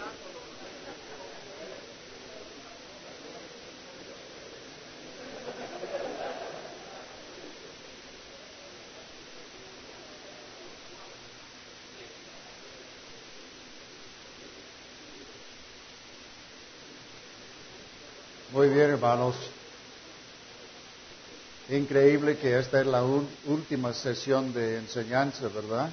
Muy bien, hermanos. Increíble que esta es la última sesión de enseñanza, ¿verdad?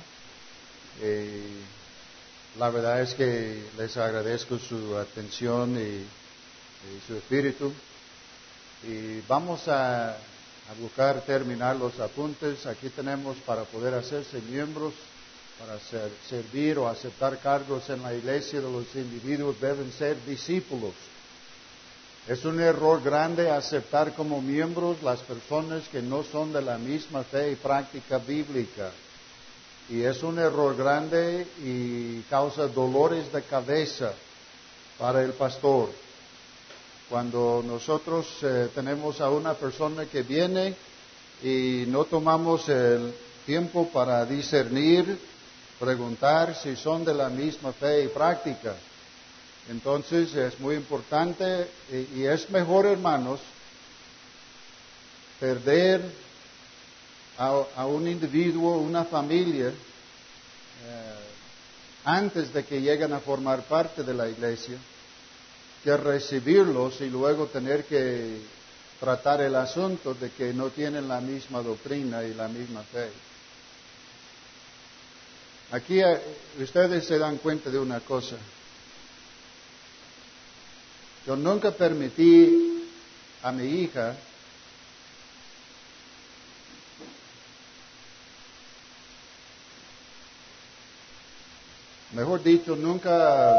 La verdad es que les agradezco su atención y su espíritu. Y vamos a buscar terminar los apuntes. Aquí tenemos para poder hacerse miembros, para servir o aceptar cargos en la iglesia de los individuos, deben ser discípulos. Es un error grande aceptar como miembros las personas que no son de la misma fe y práctica bíblica. Y es un error grande y causa dolores de cabeza para el pastor. Cuando nosotros tenemos a una persona que viene y no tomamos el tiempo para discernir, preguntar si son de la misma fe y práctica. Entonces es muy importante y es mejor, hermanos, perder a un individuo, una familia, antes de que lleguen a formar parte de la iglesia, que recibirlos y luego tener que tratar el asunto de que no tienen la misma doctrina y la misma fe. Aquí ustedes se dan cuenta de una cosa. Yo nunca permití a mi hija mejor dicho, nunca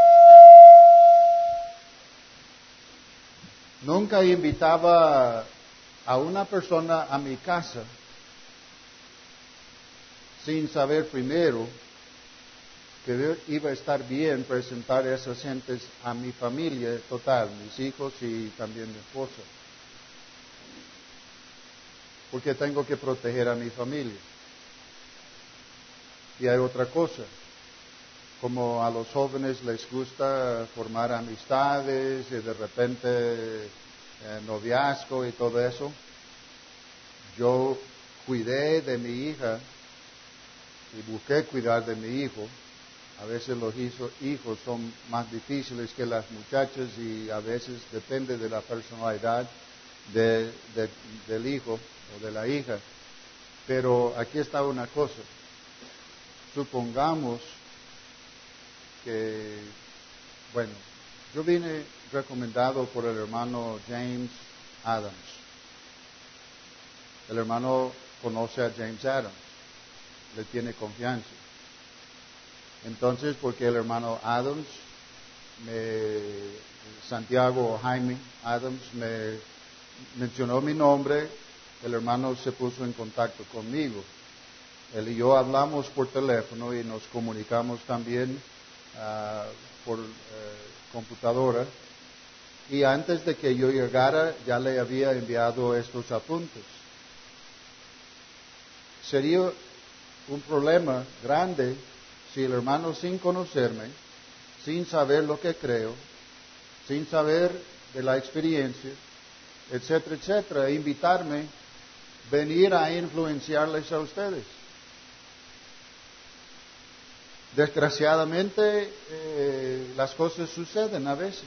invitaba a una persona a mi casa sin saber primero que iba a estar bien presentar a esas gentes a mi familia total, mis hijos y también mi esposa. Porque tengo que proteger a mi familia. Y hay otra cosa, como a los jóvenes les gusta formar amistades y de repente noviazgo y todo eso, yo cuidé de mi hija y busqué cuidar de mi hijo. A veces los hijos son más difíciles que las muchachas y a veces depende de la personalidad del hijo o de la hija. Pero aquí está una cosa. Supongamos que, bueno, yo vine recomendado por el hermano James Adams. El hermano conoce a James Adams, le tiene confianza. Entonces, porque el hermano Adams, Santiago Jaime Adams, me mencionó mi nombre, el hermano se puso en contacto conmigo. Él y yo hablamos por teléfono y nos comunicamos también por computadora. Y antes de que yo llegara, ya le había enviado estos apuntes. Sería un problema grande si el hermano, sin conocerme, sin saber lo que creo, sin saber de la experiencia, etcétera, etcétera, invitarme, venir a influenciarles a ustedes. Desgraciadamente, las cosas suceden a veces.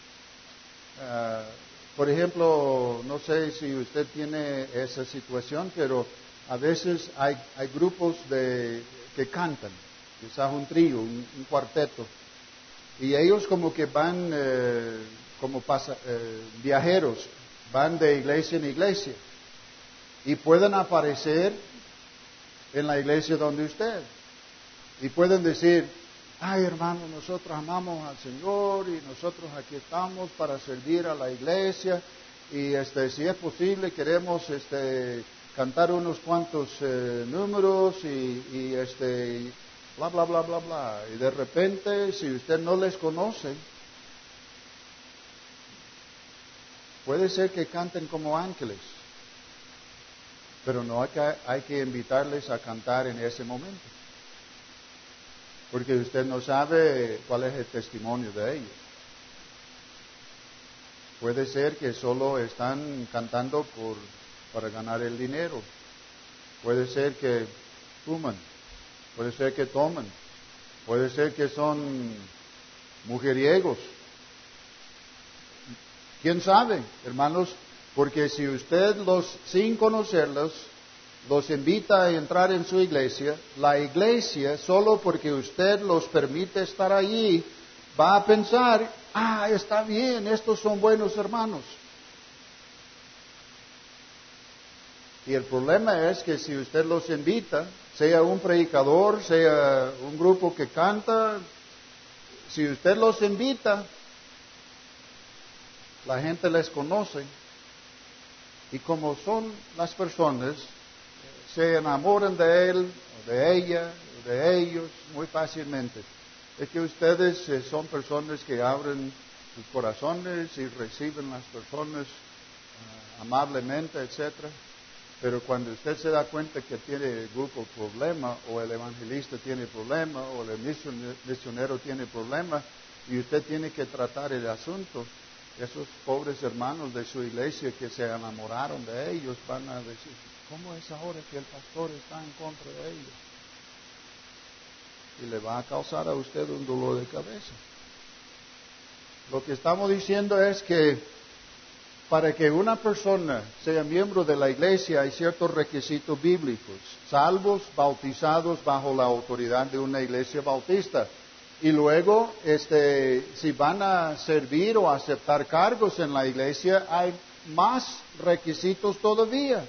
Por ejemplo, no sé si usted tiene esa situación, pero a veces hay grupos que cantan. Quizás un trío, un cuarteto, y ellos como que van viajeros, van de iglesia en iglesia, y pueden aparecer en la iglesia donde usted, y pueden decir, ay hermano, nosotros amamos al Señor, y nosotros aquí estamos para servir a la iglesia, y si es posible queremos cantar unos cuantos números, y bla, bla, bla, bla, bla. Y de repente, si usted no les conoce, puede ser que canten como ángeles, pero no hay que invitarles a cantar en ese momento. porque usted no sabe cuál es el testimonio de ellos. Puede ser que solo están cantando para ganar el dinero. Puede ser que fuman. Puede ser que toman. Puede ser que son mujeriegos. ¿Quién sabe, hermanos? Porque si usted sin conocerlos, los invita a entrar en su iglesia, la iglesia, solo porque usted los permite estar allí, va a pensar, está bien, estos son buenos hermanos. Y el problema es que si usted los invita, sea un predicador, sea un grupo que canta, si usted los invita, la gente les conoce. Y como son las personas, se enamoran de él, o de ella, o de ellos muy fácilmente. Es que ustedes son personas que abren sus corazones y reciben las personas amablemente, etcétera. Pero cuando usted se da cuenta que tiene el grupo problema, o el evangelista tiene problema, o el misionero tiene problema, y usted tiene que tratar el asunto, esos pobres hermanos de su iglesia que se enamoraron de ellos van a decir, ¿cómo es ahora que el pastor está en contra de ellos? Y le va a causar a usted un dolor de cabeza. Lo que estamos diciendo es que para que una persona sea miembro de la iglesia hay ciertos requisitos bíblicos, salvos, bautizados bajo la autoridad de una iglesia bautista. Y luego, si van a servir o aceptar cargos en la iglesia, hay más requisitos todavía.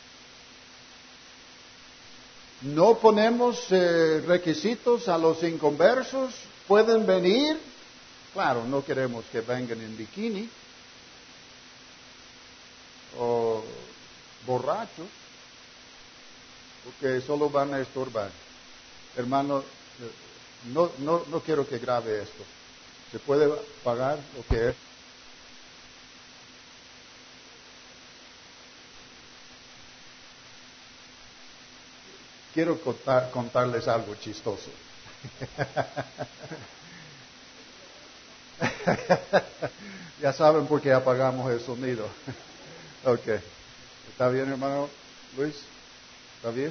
No ponemos requisitos a los inconversos, pueden venir, claro, no queremos que vengan en bikini o borrachos, porque solo van a estorbar. Hermano, no quiero que grabe esto. ¿Se puede pagar lo que es? Quiero contarles algo chistoso. Ya saben por qué apagamos el sonido. Ok. ¿Está bien, hermano Luis? ¿Está bien?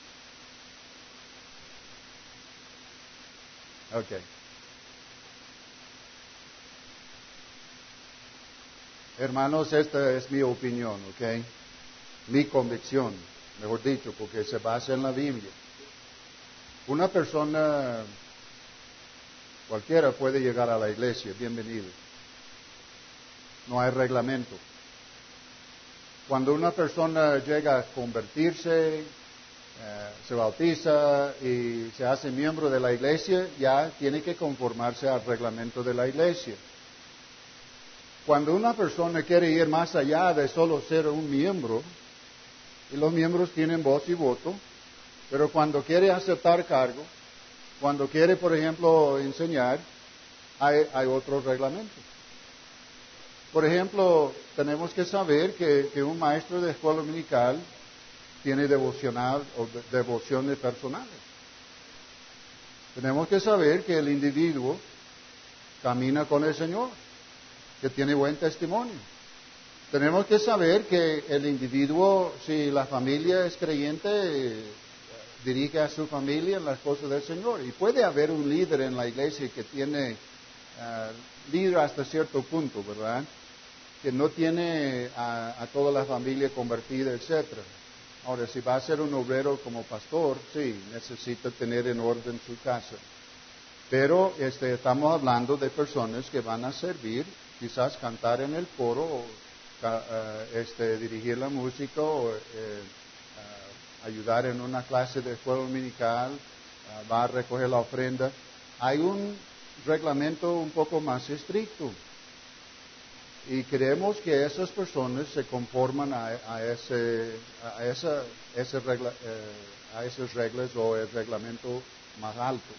Ok. Hermanos, esta es mi opinión, ok. Mi convicción, mejor dicho, porque se basa en la Biblia. Una persona cualquiera puede llegar a la iglesia, bienvenido. No hay reglamento. Cuando una persona llega a convertirse, se bautiza y se hace miembro de la iglesia, ya tiene que conformarse al reglamento de la iglesia. Cuando una persona quiere ir más allá de solo ser un miembro, y los miembros tienen voz y voto, pero cuando quiere aceptar cargo, cuando quiere, por ejemplo, enseñar, hay otro reglamento. Por ejemplo, tenemos que saber que un maestro de escuela dominical tiene devociones personales. Tenemos que saber que el individuo camina con el Señor, que tiene buen testimonio. Tenemos que saber que el individuo, si la familia es creyente, dirige a su familia en las cosas del Señor. Y puede haber un líder en la iglesia que tiene líder hasta cierto punto, ¿verdad? Que no tiene a toda la familia convertida, etcétera. Ahora, si va a ser un obrero como pastor, sí, necesita tener en orden su casa. Pero estamos hablando de personas que van a servir, quizás cantar en el coro, o dirigir la música, o ayudar en una clase de escuela dominical, va a recoger la ofrenda. Hay un reglamento un poco más estricto. Y creemos que esas personas se conforman a esas reglas o el reglamento más alto.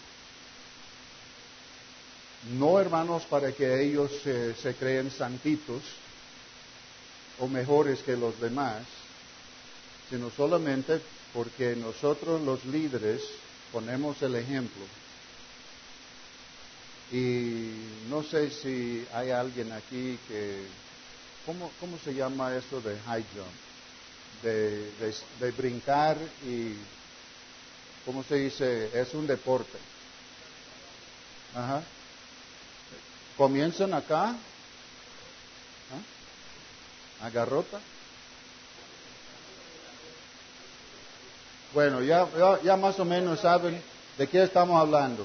No, hermanos, para que ellos se creen santitos o mejores que los demás, sino solamente porque nosotros los líderes ponemos el ejemplo Y no sé si hay alguien aquí que, ¿cómo se llama eso de high jump? De brincar y, ¿cómo se dice? Es un deporte. Ajá. Comienzan acá, ¿ah? Agarrota. Bueno, ya más o menos saben de qué estamos hablando.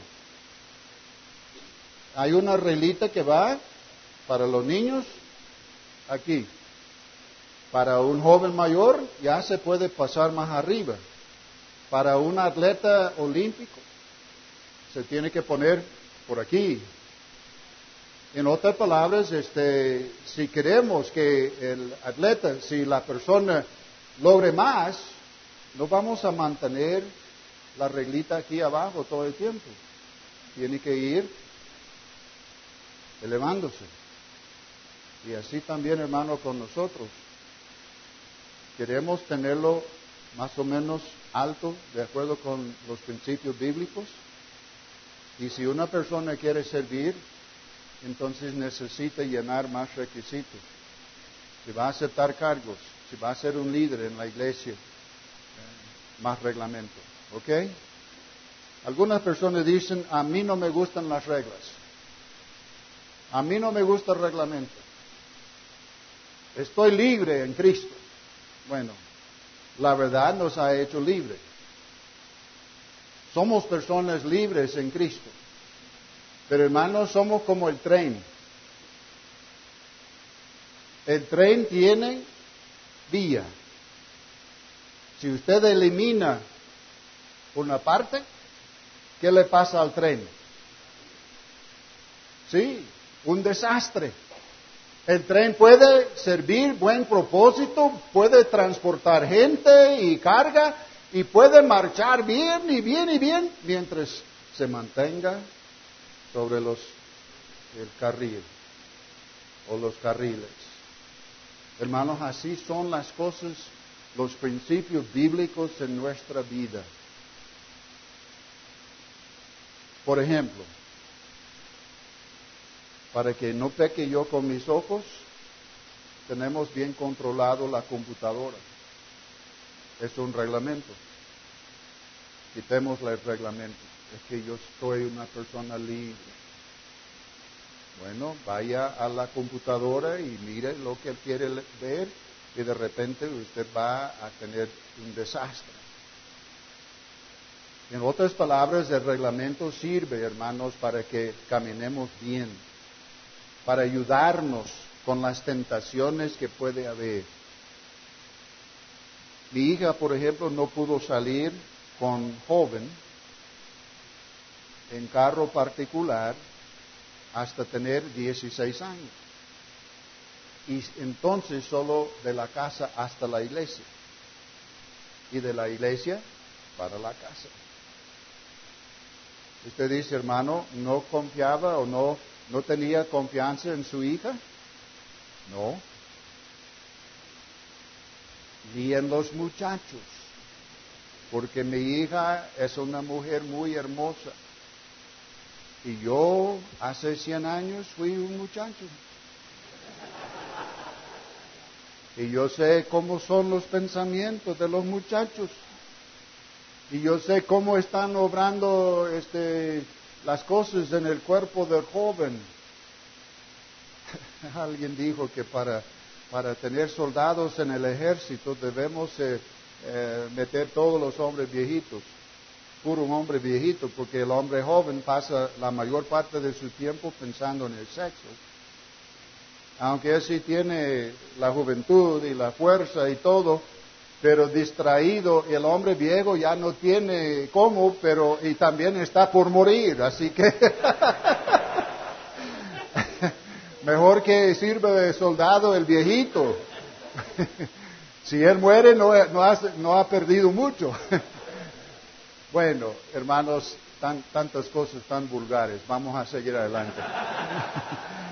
Hay una reglita que va para los niños aquí. Para un joven mayor ya se puede pasar más arriba. Para un atleta olímpico se tiene que poner por aquí. En otras palabras, si queremos que el atleta, si la persona logre más, no vamos a mantener la reglita aquí abajo todo el tiempo. Tiene que ir elevándose. Y así también, hermano, con nosotros. Queremos tenerlo más o menos alto, de acuerdo con los principios bíblicos. Y si una persona quiere servir, entonces necesita llenar más requisitos. Si va a aceptar cargos, si va a ser un líder en la iglesia, más reglamento. ¿Ok? Algunas personas dicen, a mí no me gustan las reglas. A mí no me gusta el reglamento. Estoy libre en Cristo. Bueno, la verdad nos ha hecho libres. Somos personas libres en Cristo. Pero hermanos, somos como el tren. El tren tiene vía. Si usted elimina una parte, ¿qué le pasa al tren? Sí, un desastre. El tren puede servir buen propósito, puede transportar gente y carga y puede marchar bien y bien y bien mientras se mantenga sobre el carril o los carriles. Hermanos, así son las cosas, los principios bíblicos en nuestra vida. Por ejemplo, para que no peque yo con mis ojos, tenemos bien controlado la computadora. Es un reglamento. Quitémosle el reglamento. Es que yo soy una persona libre. Bueno, vaya a la computadora y mire lo que él quiere ver y de repente usted va a tener un desastre. En otras palabras, el reglamento sirve, hermanos, para que caminemos bien, para ayudarnos con las tentaciones que puede haber. Mi hija, por ejemplo, no pudo salir con joven en carro particular hasta tener 16 años. Y entonces solo de la casa hasta la iglesia. Y de la iglesia para la casa. Usted dice, hermano, ¿no confiaba o no tenía confianza en su hija? No. Ni en los muchachos. Porque mi hija es una mujer muy hermosa. Y yo hace 100 años fui un muchacho. Y yo sé cómo son los pensamientos de los muchachos. Y yo sé cómo están obrando las cosas en el cuerpo del joven. Alguien dijo que para tener soldados en el ejército debemos meter todos los hombres viejitos. Puro un hombre viejito, porque el hombre joven pasa la mayor parte de su tiempo pensando en el sexo. Aunque él sí tiene la juventud y la fuerza y todo, pero distraído, el hombre viejo ya no tiene cómo, y también está por morir, así que mejor que sirva de soldado el viejito. Si él muere no ha perdido mucho. Bueno, hermanos, tantas cosas tan vulgares. Vamos a seguir adelante.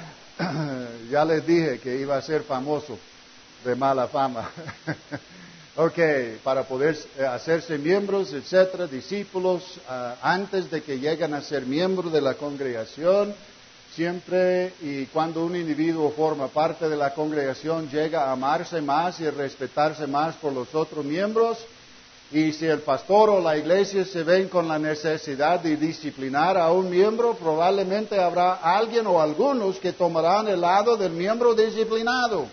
Ya les dije que iba a ser famoso de mala fama. Ok, para poder hacerse miembros, etcétera, discípulos, antes de que lleguen a ser miembros de la congregación, siempre y cuando un individuo forma parte de la congregación llega a amarse más y respetarse más por los otros miembros. Y si el pastor o la iglesia se ven con la necesidad de disciplinar a un miembro, probablemente habrá alguien o algunos que tomarán el lado del miembro disciplinado.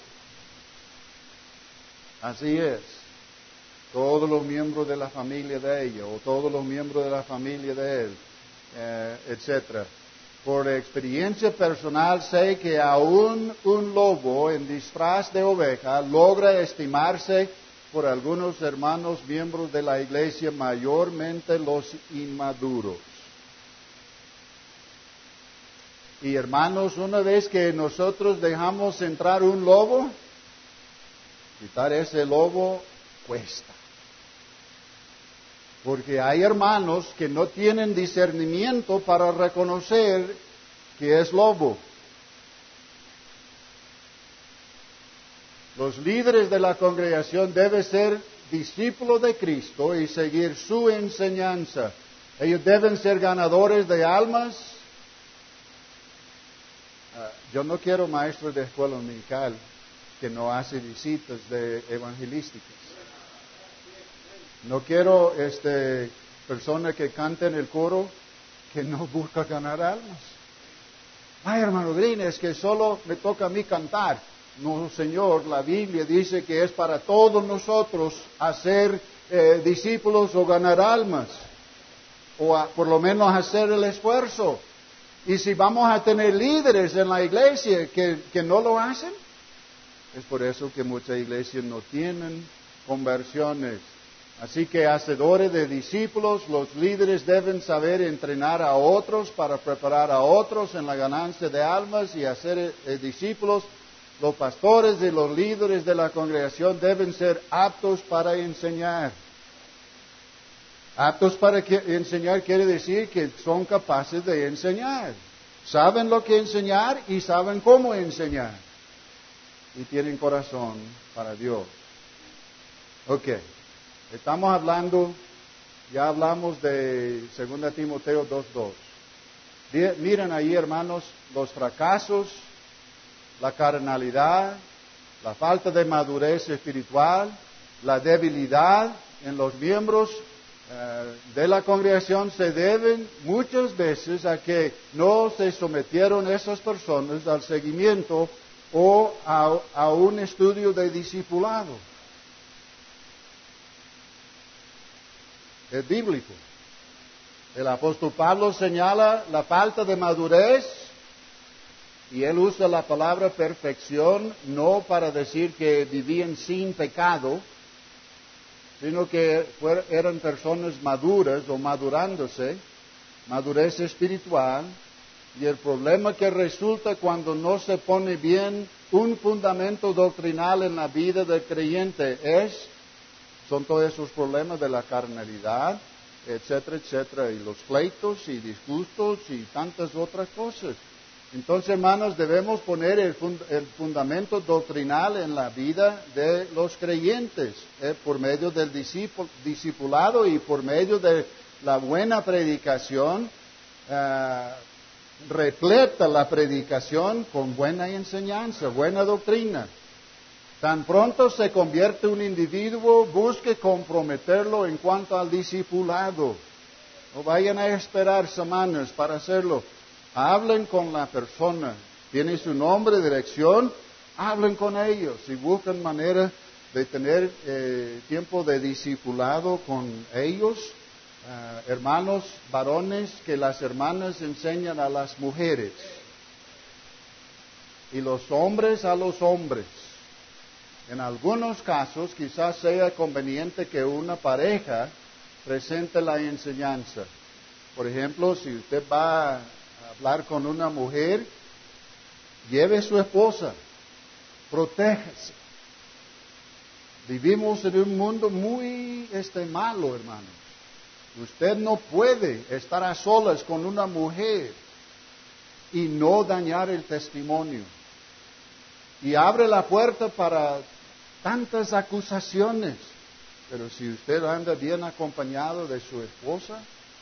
Así es. Todos los miembros de la familia de ella o todos los miembros de la familia de él, etcétera. Por experiencia personal sé que aún un lobo en disfraz de oveja logra estimarse por algunos hermanos miembros de la iglesia, mayormente los inmaduros. Y hermanos, una vez que nosotros dejamos entrar un lobo, quitar ese lobo cuesta. Porque hay hermanos que no tienen discernimiento para reconocer que es lobo. Los líderes de la congregación deben ser discípulos de Cristo y seguir su enseñanza. Ellos deben ser ganadores de almas. Yo no quiero maestros de escuela dominical que no hace visitas evangelísticas. No quiero persona que cante en el coro que no busca ganar almas. Ay, hermano Green, es que solo me toca a mí cantar. No, Señor, la Biblia dice que es para todos nosotros hacer discípulos o ganar almas. O por lo menos hacer el esfuerzo. Y si vamos a tener líderes en la iglesia que no lo hacen, es por eso que muchas iglesias no tienen conversiones. Así que hacedores de discípulos, los líderes deben saber entrenar a otros para preparar a otros en la ganancia de almas y hacer discípulos. Los pastores y los líderes de la congregación deben ser aptos para enseñar. Aptos para enseñar quiere decir que son capaces de enseñar. Saben lo que enseñar y saben cómo enseñar. Y tienen corazón para Dios. Ok. Estamos hablando, ya hablamos de 2 Timoteo 2:2. Miren ahí, hermanos, los fracasos, la carnalidad, la falta de madurez espiritual, la debilidad en los miembros de la congregación se deben muchas veces a que no se sometieron esas personas al seguimiento o a un estudio de discipulado. Es bíblico. El apóstol Pablo señala la falta de madurez y él usa la palabra perfección no para decir que vivían sin pecado, sino que eran personas maduras o madurándose, madurez espiritual, y el problema que resulta cuando no se pone bien un fundamento doctrinal en la vida del creyente son todos esos problemas de la carnalidad, etcétera, etcétera, y los pleitos y disgustos y tantas otras cosas. Entonces, hermanos, debemos poner el fundamento doctrinal en la vida de los creyentes, por medio del discipulado y por medio de la buena predicación, repleta la predicación con buena enseñanza, buena doctrina. Tan pronto se convierte un individuo, busque comprometerlo en cuanto al discipulado. No vayan a esperar semanas para hacerlo. Hablen con la persona. Tiene su nombre, dirección. Hablen con ellos y busquen manera de tener tiempo de discipulado con ellos. Hermanos varones, que las hermanas enseñan a las mujeres. Y los hombres a los hombres. En algunos casos quizás sea conveniente que una pareja presente la enseñanza. Por ejemplo, si usted va a hablar con una mujer, lleve a su esposa, protéjase. Vivimos en un mundo muy malo, hermanos. Usted no puede estar a solas con una mujer y no dañar el testimonio. Y abre la puerta para tantas acusaciones. Pero si usted anda bien acompañado de su esposa,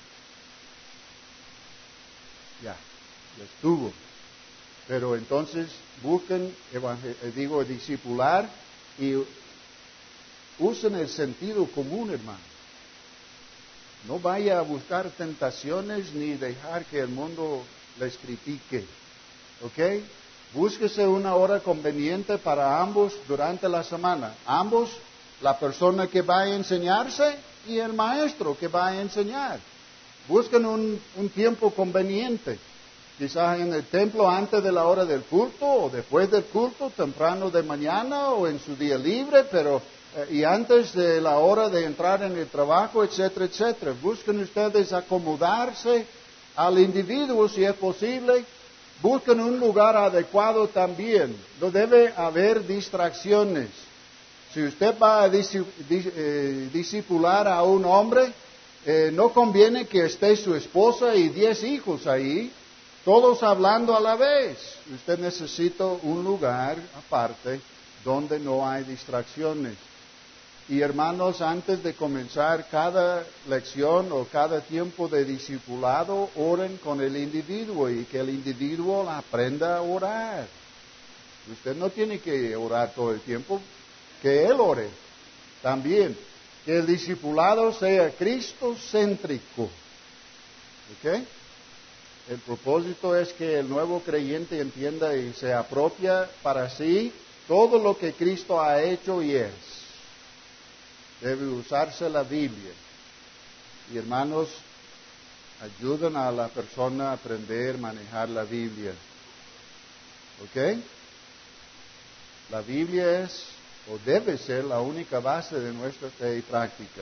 ya estuvo. Pero entonces busquen, discipular y usen el sentido común, hermano. No vaya a buscar tentaciones ni dejar que el mundo les critique. ¿Ok? Búsquese una hora conveniente para ambos durante la semana. Ambos, la persona que va a enseñarse y el maestro que va a enseñar. Busquen un tiempo conveniente. Quizás en el templo antes de la hora del culto o después del culto, temprano de mañana o en su día libre, pero y antes de la hora de entrar en el trabajo, etcétera, etcétera. Busquen ustedes acomodarse al individuo si es posible. Busquen un lugar adecuado también. No debe haber distracciones. Si usted va a discipular a un hombre, no conviene que esté su esposa y 10 hijos ahí, todos hablando a la vez. Usted necesita un lugar aparte donde no hay distracciones. Y hermanos, antes de comenzar cada lección o cada tiempo de discipulado, oren con el individuo y que el individuo aprenda a orar. Usted no tiene que orar todo el tiempo, que él ore también. Que el discipulado sea cristocéntrico. ¿Ok? El propósito es que el nuevo creyente entienda y se apropia para sí todo lo que Cristo ha hecho y es. Debe usarse la Biblia. Y hermanos, ayuden a la persona a aprender a manejar la Biblia. ¿Ok? La Biblia es o debe ser la única base de nuestra fe y práctica.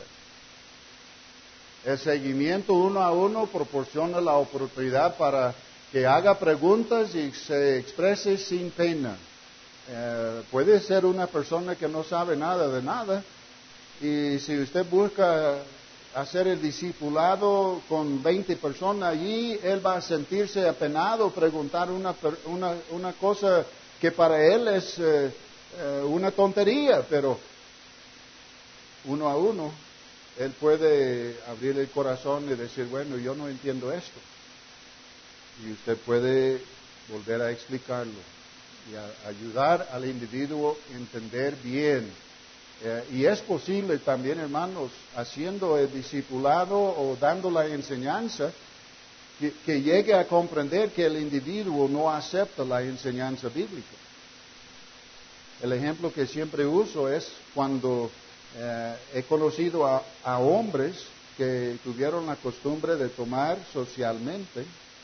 El seguimiento uno a uno proporciona la oportunidad para que haga preguntas y se exprese sin pena. Puede ser una persona que no sabe nada de nada, y si usted busca hacer el discipulado con 20 personas allí, él va a sentirse apenado, preguntar una cosa que para él es una tontería, pero uno a uno, él puede abrir el corazón y decir, bueno, yo no entiendo esto. Y usted puede volver a explicarlo y ayudar al individuo a entender bien. Y es posible también, hermanos, haciendo el discipulado o dando la enseñanza, que llegue a comprender que el individuo no acepta la enseñanza bíblica. El ejemplo que siempre uso es cuando he conocido a hombres que tuvieron la costumbre de tomar socialmente,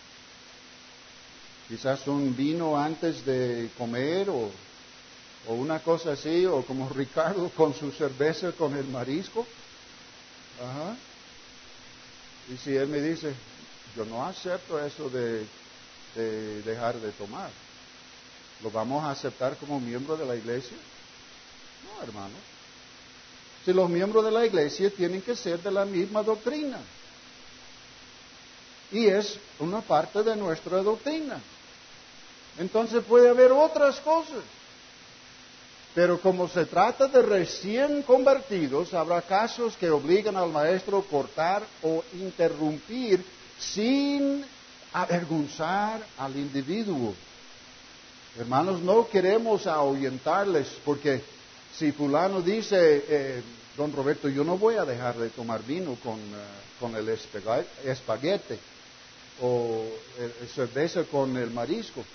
quizás un vino antes de comer o una cosa así, o como Ricardo con su cerveza con el marisco. Ajá. Y si él me dice, yo no acepto eso de dejar de tomar, ¿lo vamos a aceptar como miembro de la iglesia? No, hermano. Si los miembros de la iglesia tienen que ser de la misma doctrina. Y es una parte de nuestra doctrina. Entonces puede haber otras cosas. Pero como se trata de recién convertidos, habrá casos que obligan al maestro a cortar o interrumpir sin avergonzar al individuo. Hermanos, no queremos ahuyentarles, porque si fulano dice, don Roberto, yo no voy a dejar de tomar vino con el espaguete o cerveza con el marisco.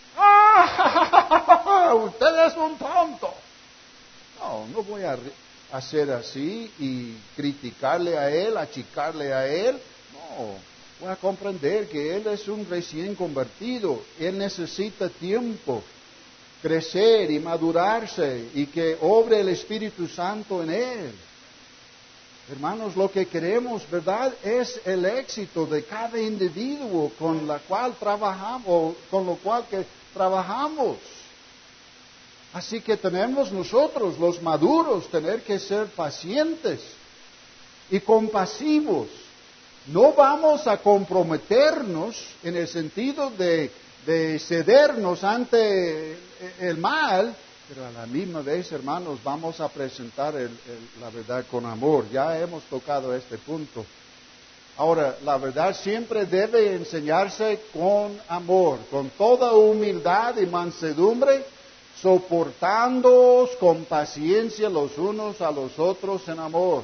¡Ah! Usted es un tonto. No voy a hacer así y criticarle a él, achicarle a él. No, voy a comprender que él es un recién convertido. Él necesita tiempo, crecer y madurarse y que obre el Espíritu Santo en él. Hermanos, lo que queremos, ¿verdad?, es el éxito de cada individuo con la cual trabajamos, con lo cual que trabajamos. Así que tenemos nosotros, los maduros, tener que ser pacientes y compasivos. No vamos a comprometernos en el sentido de cedernos ante el mal Pero a la misma vez, hermanos, vamos a presentar la verdad con amor. Ya hemos tocado este punto. Ahora, la verdad siempre debe enseñarse con amor, con toda humildad y mansedumbre, soportándoos con paciencia los unos a los otros en amor,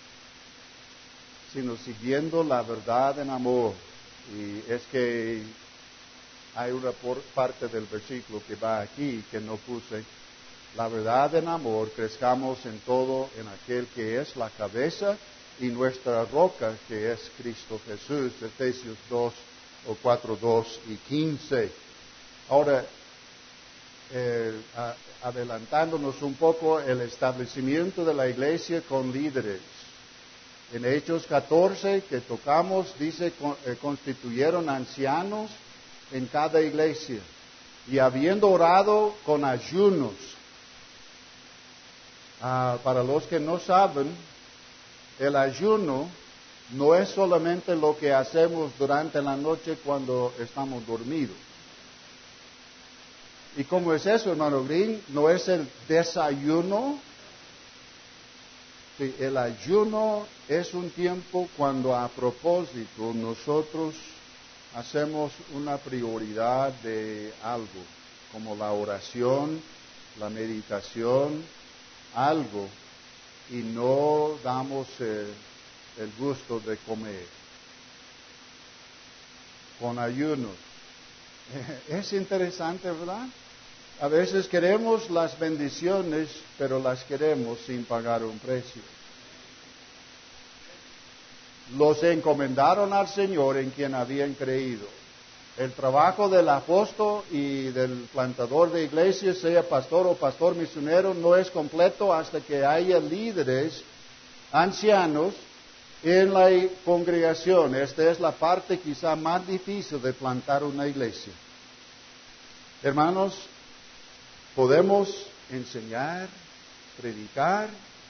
sino siguiendo la verdad en amor. Y es que hay una parte del versículo que va aquí que no puse. La verdad en amor, crezcamos en todo en aquel que es la cabeza y nuestra roca, que es Cristo Jesús, Efesios 2 o 4, 2 y 15. Ahora, adelantándonos un poco, el establecimiento de la iglesia con líderes. En Hechos 14 que tocamos, dice, constituyeron ancianos en cada iglesia, y habiendo orado con ayunos. Para los que no saben, el ayuno no es solamente lo que hacemos durante la noche cuando estamos dormidos. ¿Y cómo es eso, hermano Green? ¿No es el desayuno? Sí, el ayuno es un tiempo cuando a propósito nosotros hacemos una prioridad de algo, como la oración, la meditación, algo, y no damos el gusto de comer con ayunos. Es interesante, ¿verdad? A veces queremos las bendiciones, pero las queremos sin pagar un precio. Los encomendaron al Señor en quien habían creído. El trabajo del apóstol y del plantador de iglesia, sea pastor o pastor misionero, no es completo hasta que haya líderes ancianos en la congregación. Esta es la parte quizá más difícil de plantar una iglesia. Hermanos, podemos enseñar, predicar,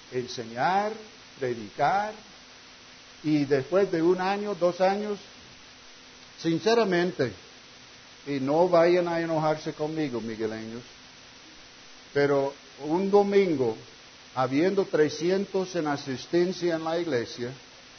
y después de 1 año, 2 años, sinceramente, y no vayan a enojarse conmigo, migueleños, pero un domingo, habiendo 300 en asistencia en la iglesia,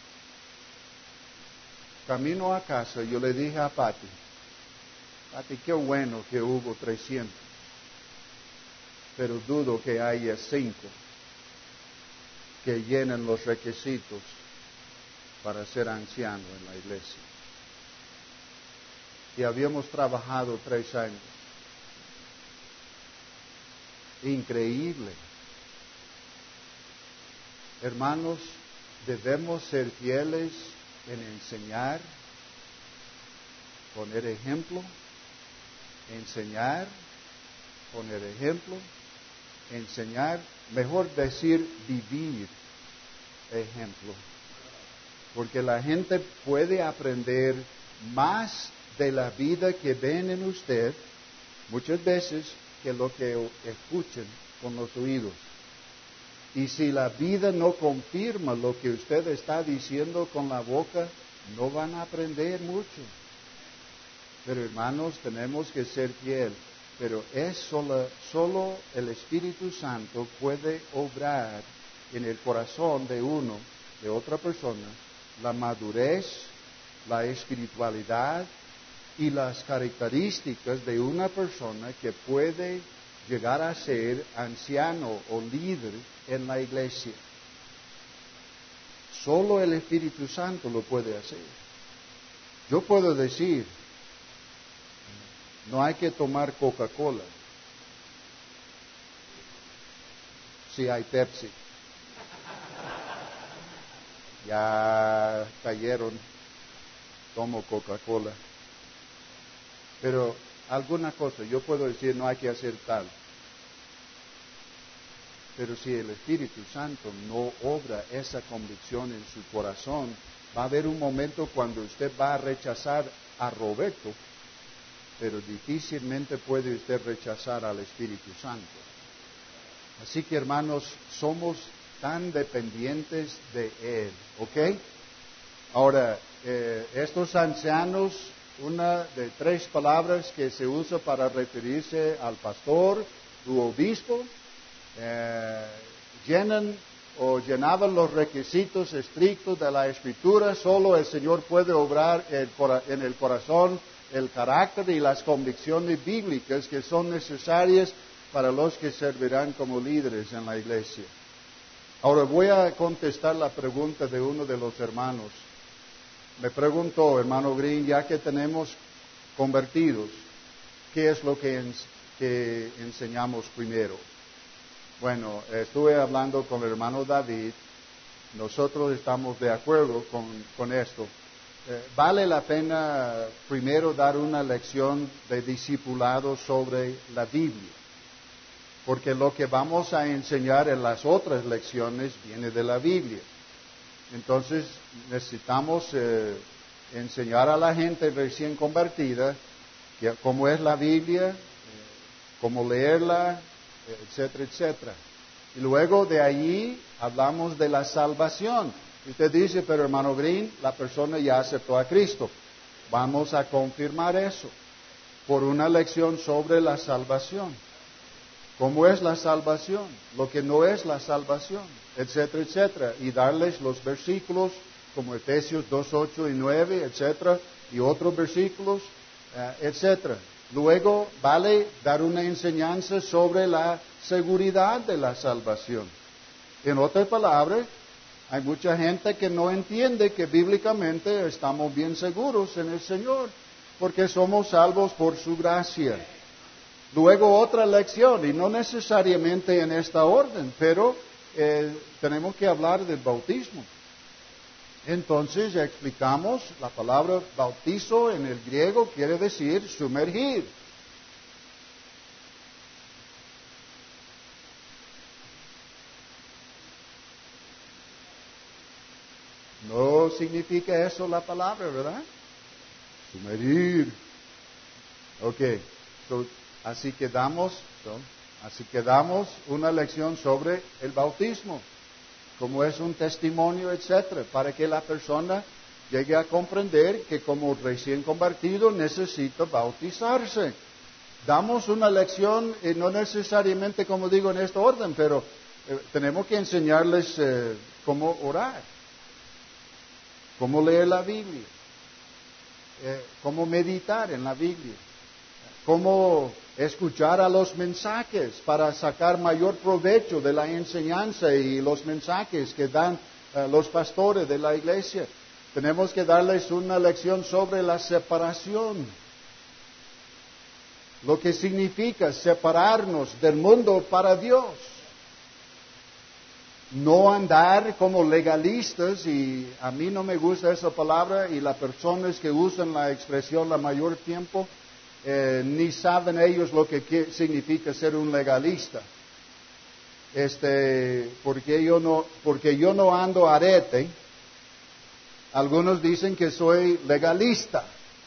camino a casa, yo le dije a Pati, qué bueno que hubo 300, pero dudo que haya 5 que llenen los requisitos para ser anciano en la iglesia. Y habíamos trabajado 3 años. Increíble. Hermanos, debemos ser fieles en enseñar, poner ejemplo, mejor decir vivir ejemplo. Porque la gente puede aprender más de la vida que ven en usted, muchas veces, que lo que escuchen con los oídos. Y si la vida no confirma lo que usted está diciendo con la boca, no van a aprender mucho. Pero hermanos, tenemos que ser fieles. Pero es solo el Espíritu Santo puede obrar en el corazón de uno, de otra persona, la madurez, la espiritualidad y las características de una persona que puede llegar a ser anciano o líder en la iglesia. Solo el Espíritu Santo lo puede hacer. Yo puedo decir, no hay que tomar Coca-Cola si hay Pepsi. Ya cayeron, tomo Coca-Cola. Pero alguna cosa, yo puedo decir no hay que hacer tal. Pero si el Espíritu Santo no obra esa convicción en su corazón, va a haber un momento cuando usted va a rechazar a Roberto, pero difícilmente puede usted rechazar al Espíritu Santo. Así que, hermanos, somos tan dependientes de Él, ¿ok? Ahora, estos ancianos, una de 3 palabras que se usa para referirse al pastor tu obispo, llenan o llenaban los requisitos estrictos de la Escritura. Solo el Señor puede obrar en el corazón el carácter y las convicciones bíblicas que son necesarias para los que servirán como líderes en la iglesia. Ahora voy a contestar la pregunta de uno de los hermanos. Me preguntó, hermano Green, ya que tenemos convertidos, ¿qué es lo que enseñamos primero? Bueno, estuve hablando con el hermano David. Nosotros estamos de acuerdo con esto. Vale la pena primero dar una lección de discipulado sobre la Biblia, porque lo que vamos a enseñar en las otras lecciones viene de la Biblia. Entonces necesitamos enseñar a la gente recién convertida cómo es la Biblia, cómo leerla, etcétera, etcétera. Y luego de allí hablamos de la salvación. Y usted dice, pero hermano Green, la persona ya aceptó a Cristo. Vamos a confirmar eso por una lección sobre la salvación. ¿Cómo es la salvación? Lo que no es la salvación, etcétera, etcétera. Y darles los versículos como Efesios 2, 8 y 9, etcétera, y otros versículos, etcétera. Luego vale dar una enseñanza sobre la seguridad de la salvación. En otras palabras, hay mucha gente que no entiende que bíblicamente estamos bien seguros en el Señor, porque somos salvos por su gracia. Luego otra lección, y no necesariamente en esta orden, pero tenemos que hablar del bautismo. Entonces explicamos, la palabra bautizo en el griego quiere decir sumergir. No significa eso la palabra, ¿verdad? Sumergir. Ok, así que damos una lección sobre el bautismo, como es un testimonio, etcétera, para que la persona llegue a comprender que como recién convertido necesita bautizarse. Damos una lección, no necesariamente como digo en este orden, pero tenemos que enseñarles cómo orar, cómo leer la Biblia, cómo meditar en la Biblia, cómo escuchar a los mensajes para sacar mayor provecho de la enseñanza y los mensajes que dan los pastores de la iglesia. Tenemos que darles una lección sobre la separación, lo que significa separarnos del mundo para Dios. No andar como legalistas, y a mí no me gusta esa palabra, y las personas que usan la expresión la mayor tiempo, ni saben ellos lo que significa ser un legalista. Porque yo no ando arete, algunos dicen que soy legalista.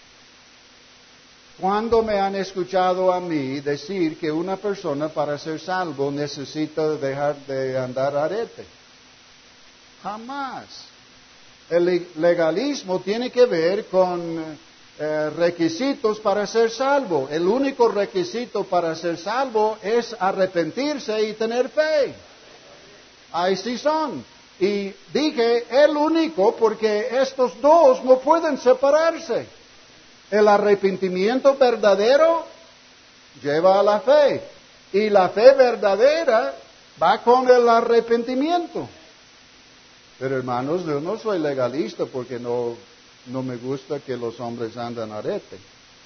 ¿Cuándo me han escuchado a mí decir que una persona para ser salvo necesita dejar de andar arete? Jamás. El legalismo tiene que ver con requisitos para ser salvo. El único requisito para ser salvo es arrepentirse y tener fe. Ahí sí son. Y dije el único porque estos dos no pueden separarse. El arrepentimiento verdadero lleva a la fe. Y la fe verdadera va con el arrepentimiento. Pero hermanos, yo no soy legalista porque no me gusta que los hombres andan arete.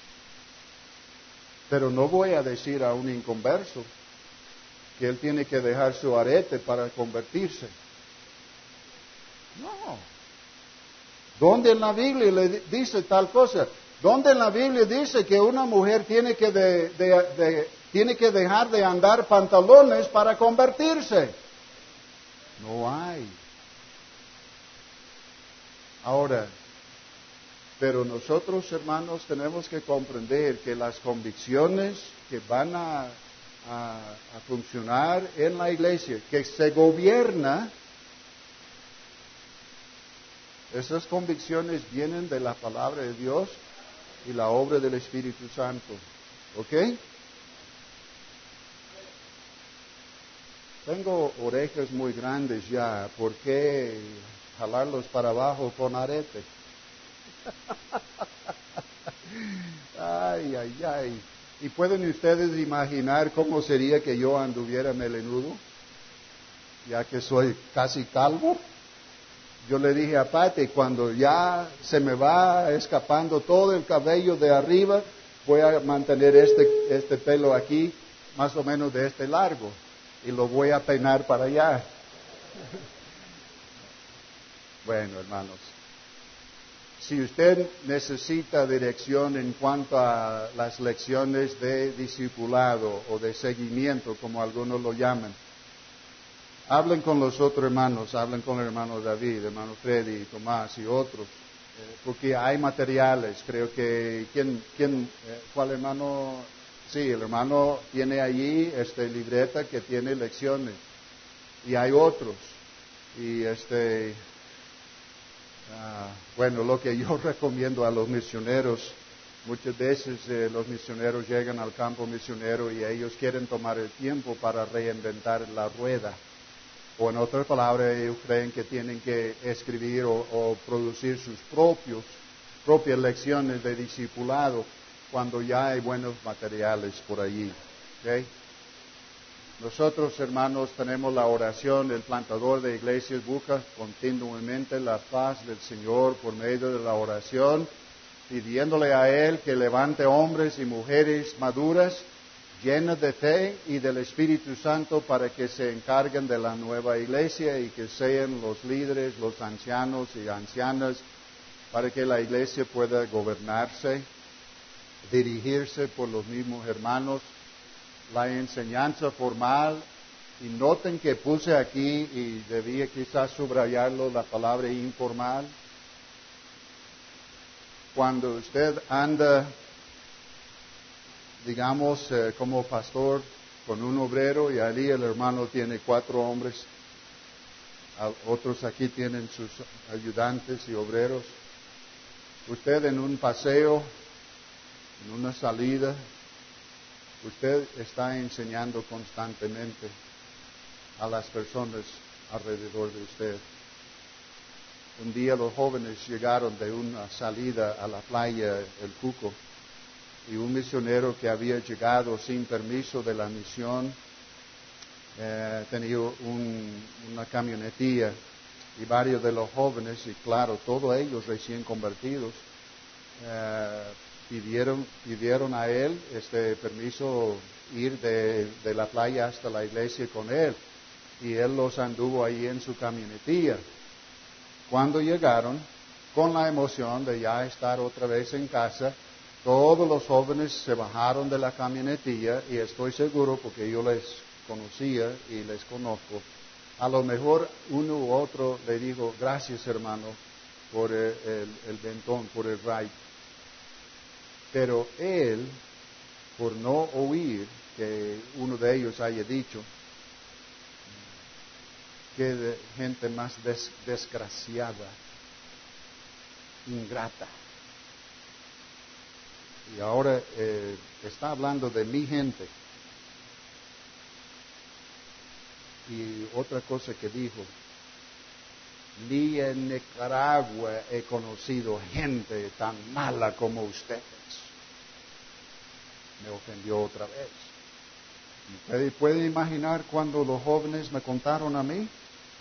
Pero no voy a decir a un inconverso que él tiene que dejar su arete para convertirse. No. ¿Dónde en la Biblia le dice tal cosa? ¿Dónde en la Biblia dice que una mujer tiene que dejar de andar pantalones para convertirse? No hay. Ahora, pero nosotros, hermanos, tenemos que comprender que las convicciones que van a funcionar en la iglesia, que se gobierna, esas convicciones vienen de la palabra de Dios y la obra del Espíritu Santo. ¿Ok? tengo orejas muy grandes ya, ¿por qué jalarlos para abajo con arete? Ay, ay, ay. ¿Y pueden ustedes imaginar cómo sería que yo anduviera melenudo? Ya que soy casi calvo. Yo le dije a Pati, cuando ya se me va escapando todo el cabello de arriba, voy a mantener este pelo aquí, más o menos de este largo, y lo voy a peinar para allá. Bueno, hermanos, si usted necesita dirección en cuanto a las lecciones de discipulado o de seguimiento, como algunos lo llaman, hablen con los otros hermanos, hablen con el hermano David, hermano Freddy, Tomás y otros, porque hay materiales. Creo que, ¿cuál hermano? Sí, el hermano tiene allí libreta que tiene lecciones, y hay otros, y bueno, lo que yo recomiendo a los misioneros, muchas veces los misioneros llegan al campo misionero y ellos quieren tomar el tiempo para reinventar la rueda. O en otras palabras, ellos creen que tienen que escribir o producir sus propias lecciones de discipulado cuando ya hay buenos materiales por allí. ¿Okay? Nosotros, hermanos, tenemos la oración. El plantador de iglesias busca continuamente la paz del Señor por medio de la oración, pidiéndole a Él que levante hombres y mujeres maduras, llenas de fe y del Espíritu Santo, para que se encarguen de la nueva iglesia y que sean los líderes, los ancianos y ancianas, para que la iglesia pueda gobernarse, dirigirse por los mismos hermanos. La enseñanza formal, y noten que puse aquí, y debía quizás subrayarlo, la palabra informal. Cuando usted anda, digamos, como pastor con un obrero, y allí el hermano tiene 4 hombres, otros aquí tienen sus ayudantes y obreros. Usted en un paseo, en una salida, usted está enseñando constantemente a las personas alrededor de usted. Un día los jóvenes llegaron de una salida a la playa El Cuco, y un misionero que había llegado sin permiso de la misión tenía una camionetilla, y varios de los jóvenes, y claro, todos ellos recién convertidos, pidieron a él permiso ir de la playa hasta la iglesia con él, y él los anduvo ahí en su camionetilla. Cuando llegaron, con la emoción de ya estar otra vez en casa, todos los jóvenes se bajaron de la camionetilla, y estoy seguro, porque yo les conocía y les conozco, a lo mejor uno u otro le dijo, gracias hermano por el ventón, por el ride. Pero él, por no oír que uno de ellos haya dicho, que gente más desgraciada, ingrata. Y ahora está hablando de mi gente. Y otra cosa que dijo, ni en Nicaragua he conocido gente tan mala como ustedes. Me ofendió otra vez. ¿Ustedes pueden imaginar cuando los jóvenes me contaron a mí?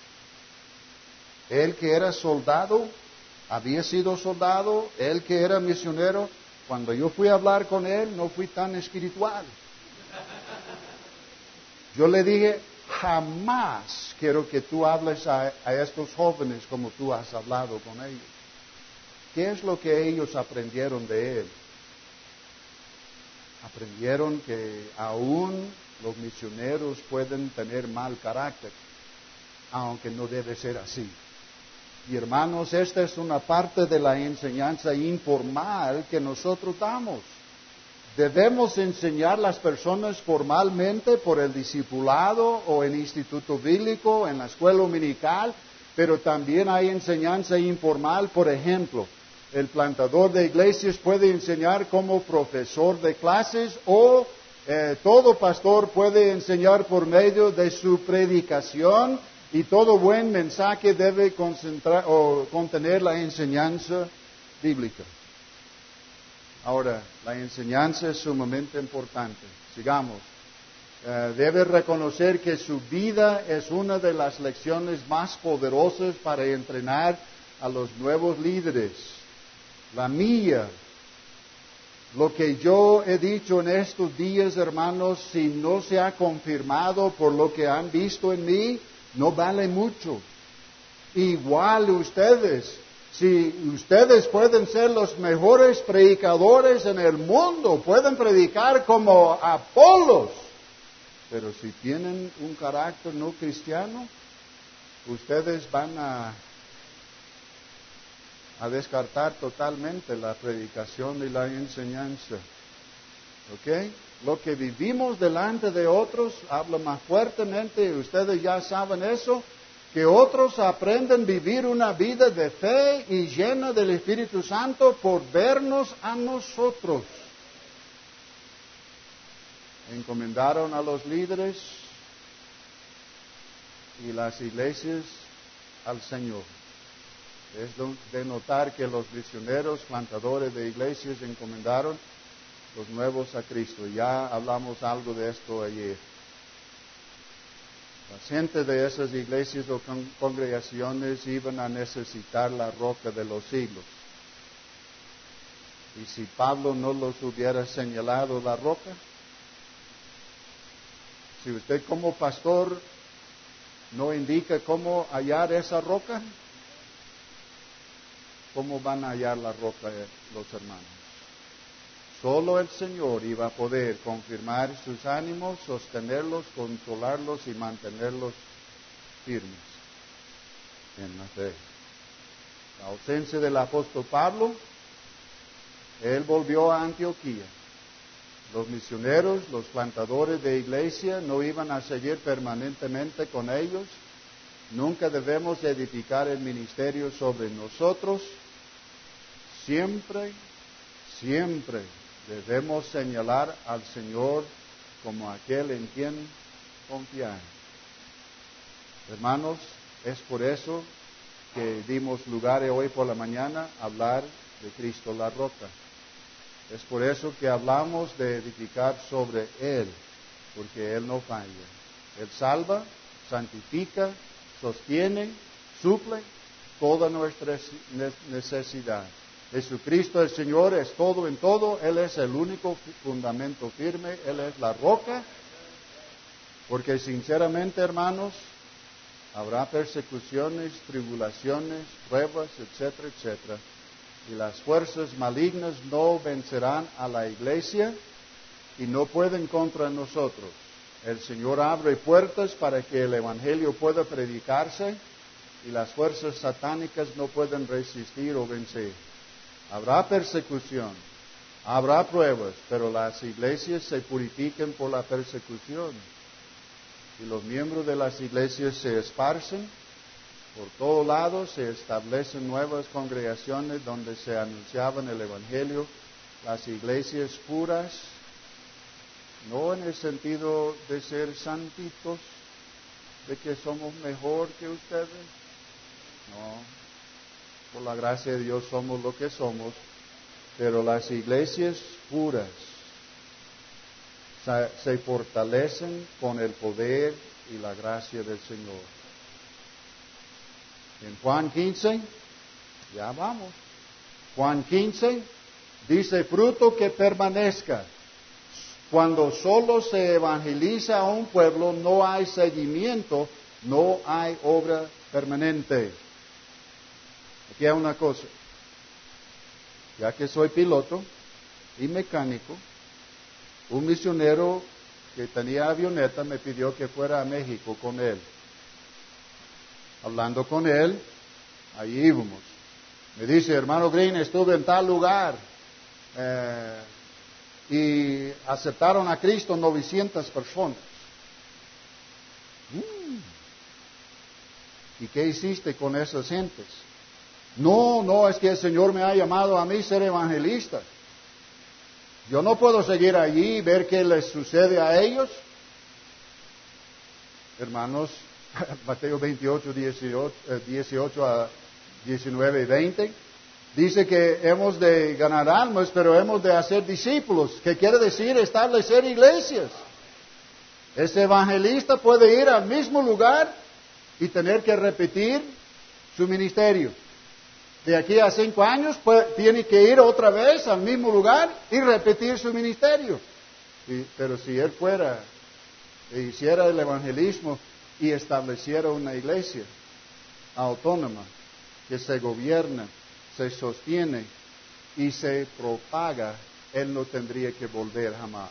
Él que era soldado, había sido soldado, él que era misionero, cuando yo fui a hablar con él no fui tan espiritual. Yo le dije, jamás quiero que tú hables a estos jóvenes como tú has hablado con ellos. ¿Qué es lo que ellos aprendieron de él? Aprendieron que aún los misioneros pueden tener mal carácter, aunque no debe ser así. Y hermanos, esta es una parte de la enseñanza informal que nosotros damos. Debemos enseñar a las personas formalmente por el discipulado o en instituto bíblico, en la escuela dominical, pero también hay enseñanza informal. Por ejemplo, el plantador de iglesias puede enseñar como profesor de clases, o todo pastor puede enseñar por medio de su predicación y todo buen mensaje debe contener la enseñanza bíblica. Ahora, la enseñanza es sumamente importante. Sigamos. Debe reconocer que su vida es una de las lecciones más poderosas para entrenar a los nuevos líderes. La mía, lo que yo he dicho en estos días, hermanos, si no se ha confirmado por lo que han visto en mí, no vale mucho. Igual ustedes, si ustedes pueden ser los mejores predicadores en el mundo, pueden predicar como Apolos, pero si tienen un carácter no cristiano, ustedes van a descartar totalmente la predicación y la enseñanza. ¿Ok? Lo que vivimos delante de otros habla más fuertemente, ustedes ya saben eso, que otros aprenden a vivir una vida de fe y llena del Espíritu Santo por vernos a nosotros. Encomendaron a los líderes y las iglesias al Señor. Es de notar que los misioneros, plantadores de iglesias, encomendaron los nuevos a Cristo. Ya hablamos algo de esto ayer. La gente de esas iglesias o congregaciones iban a necesitar la roca de los siglos. Y si Pablo no los hubiera señalado la roca, si usted como pastor no indica cómo hallar esa roca, ¿cómo van a hallar la roca los hermanos? Solo el Señor iba a poder confirmar sus ánimos, sostenerlos, controlarlos y mantenerlos firmes en la fe. La ausencia del apóstol Pablo, él volvió a Antioquía. Los misioneros, los plantadores de iglesia no iban a seguir permanentemente con ellos. Nunca debemos edificar el ministerio sobre nosotros. Siempre debemos señalar al Señor como aquel en quien confiar. Hermanos, es por eso que dimos lugar hoy por la mañana a hablar de Cristo la roca. Es por eso que hablamos de edificar sobre Él, porque Él no falla. Él salva, santifica, sostiene, suple toda nuestra necesidad. Jesucristo el Señor es todo en todo, Él es el único fundamento firme, Él es la roca, porque sinceramente, hermanos, habrá persecuciones, tribulaciones, pruebas, etcétera, etcétera. Y las fuerzas malignas no vencerán a la iglesia y no pueden contra nosotros. El Señor abre puertas para que el Evangelio pueda predicarse y las fuerzas satánicas no pueden resistir o vencer. Habrá persecución, habrá pruebas, pero las iglesias se purifican por la persecución. Y los miembros de las iglesias se esparcen por todos lados, se establecen nuevas congregaciones donde se anunciaban el Evangelio. Las iglesias puras, no en el sentido de ser santitos, de que somos mejor que ustedes. No, por la gracia de Dios somos lo que somos, pero las iglesias puras se fortalecen con el poder y la gracia del Señor. En Juan 15, ya vamos. Juan 15 dice, fruto que permanezca. Cuando solo se evangeliza a un pueblo, no hay seguimiento, no hay obra permanente. Aquí hay una cosa. Ya que soy piloto y mecánico, un misionero que tenía avioneta me pidió que fuera a México con él. Hablando con él, ahí íbamos. Me dice, hermano Green, estuve en tal lugar y aceptaron a Cristo 900 personas. ¿Y qué hiciste con esas gentes? No, es que el Señor me ha llamado a mí ser evangelista. Yo no puedo seguir allí y ver qué les sucede a ellos. Hermanos, Mateo 28, 18 a 19 y 20, dice que hemos de ganar almas, pero hemos de hacer discípulos, que quiere decir establecer iglesias. Ese evangelista puede ir al mismo lugar y tener que repetir su ministerio. De aquí a 5 años tiene que ir otra vez al mismo lugar y repetir su ministerio. Pero si él fuera e hiciera el evangelismo y estableciera una iglesia autónoma que se gobierna, se sostiene y se propaga, él no tendría que volver jamás.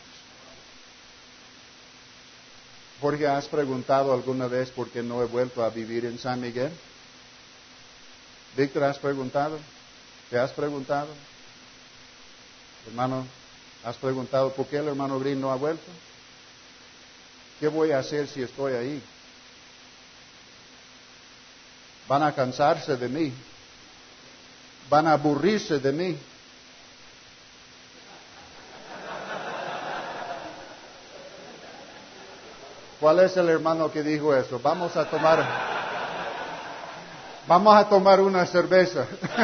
Jorge, ¿has preguntado alguna vez por qué no he vuelto a vivir en San Miguel? Víctor, ¿has preguntado? ¿Te has preguntado? Hermano, ¿has preguntado por qué el hermano Green no ha vuelto? ¿Qué voy a hacer si estoy ahí? Van a cansarse de mí. Van a aburrirse de mí. ¿Cuál es el hermano que dijo eso? Vamos a tomar una cerveza.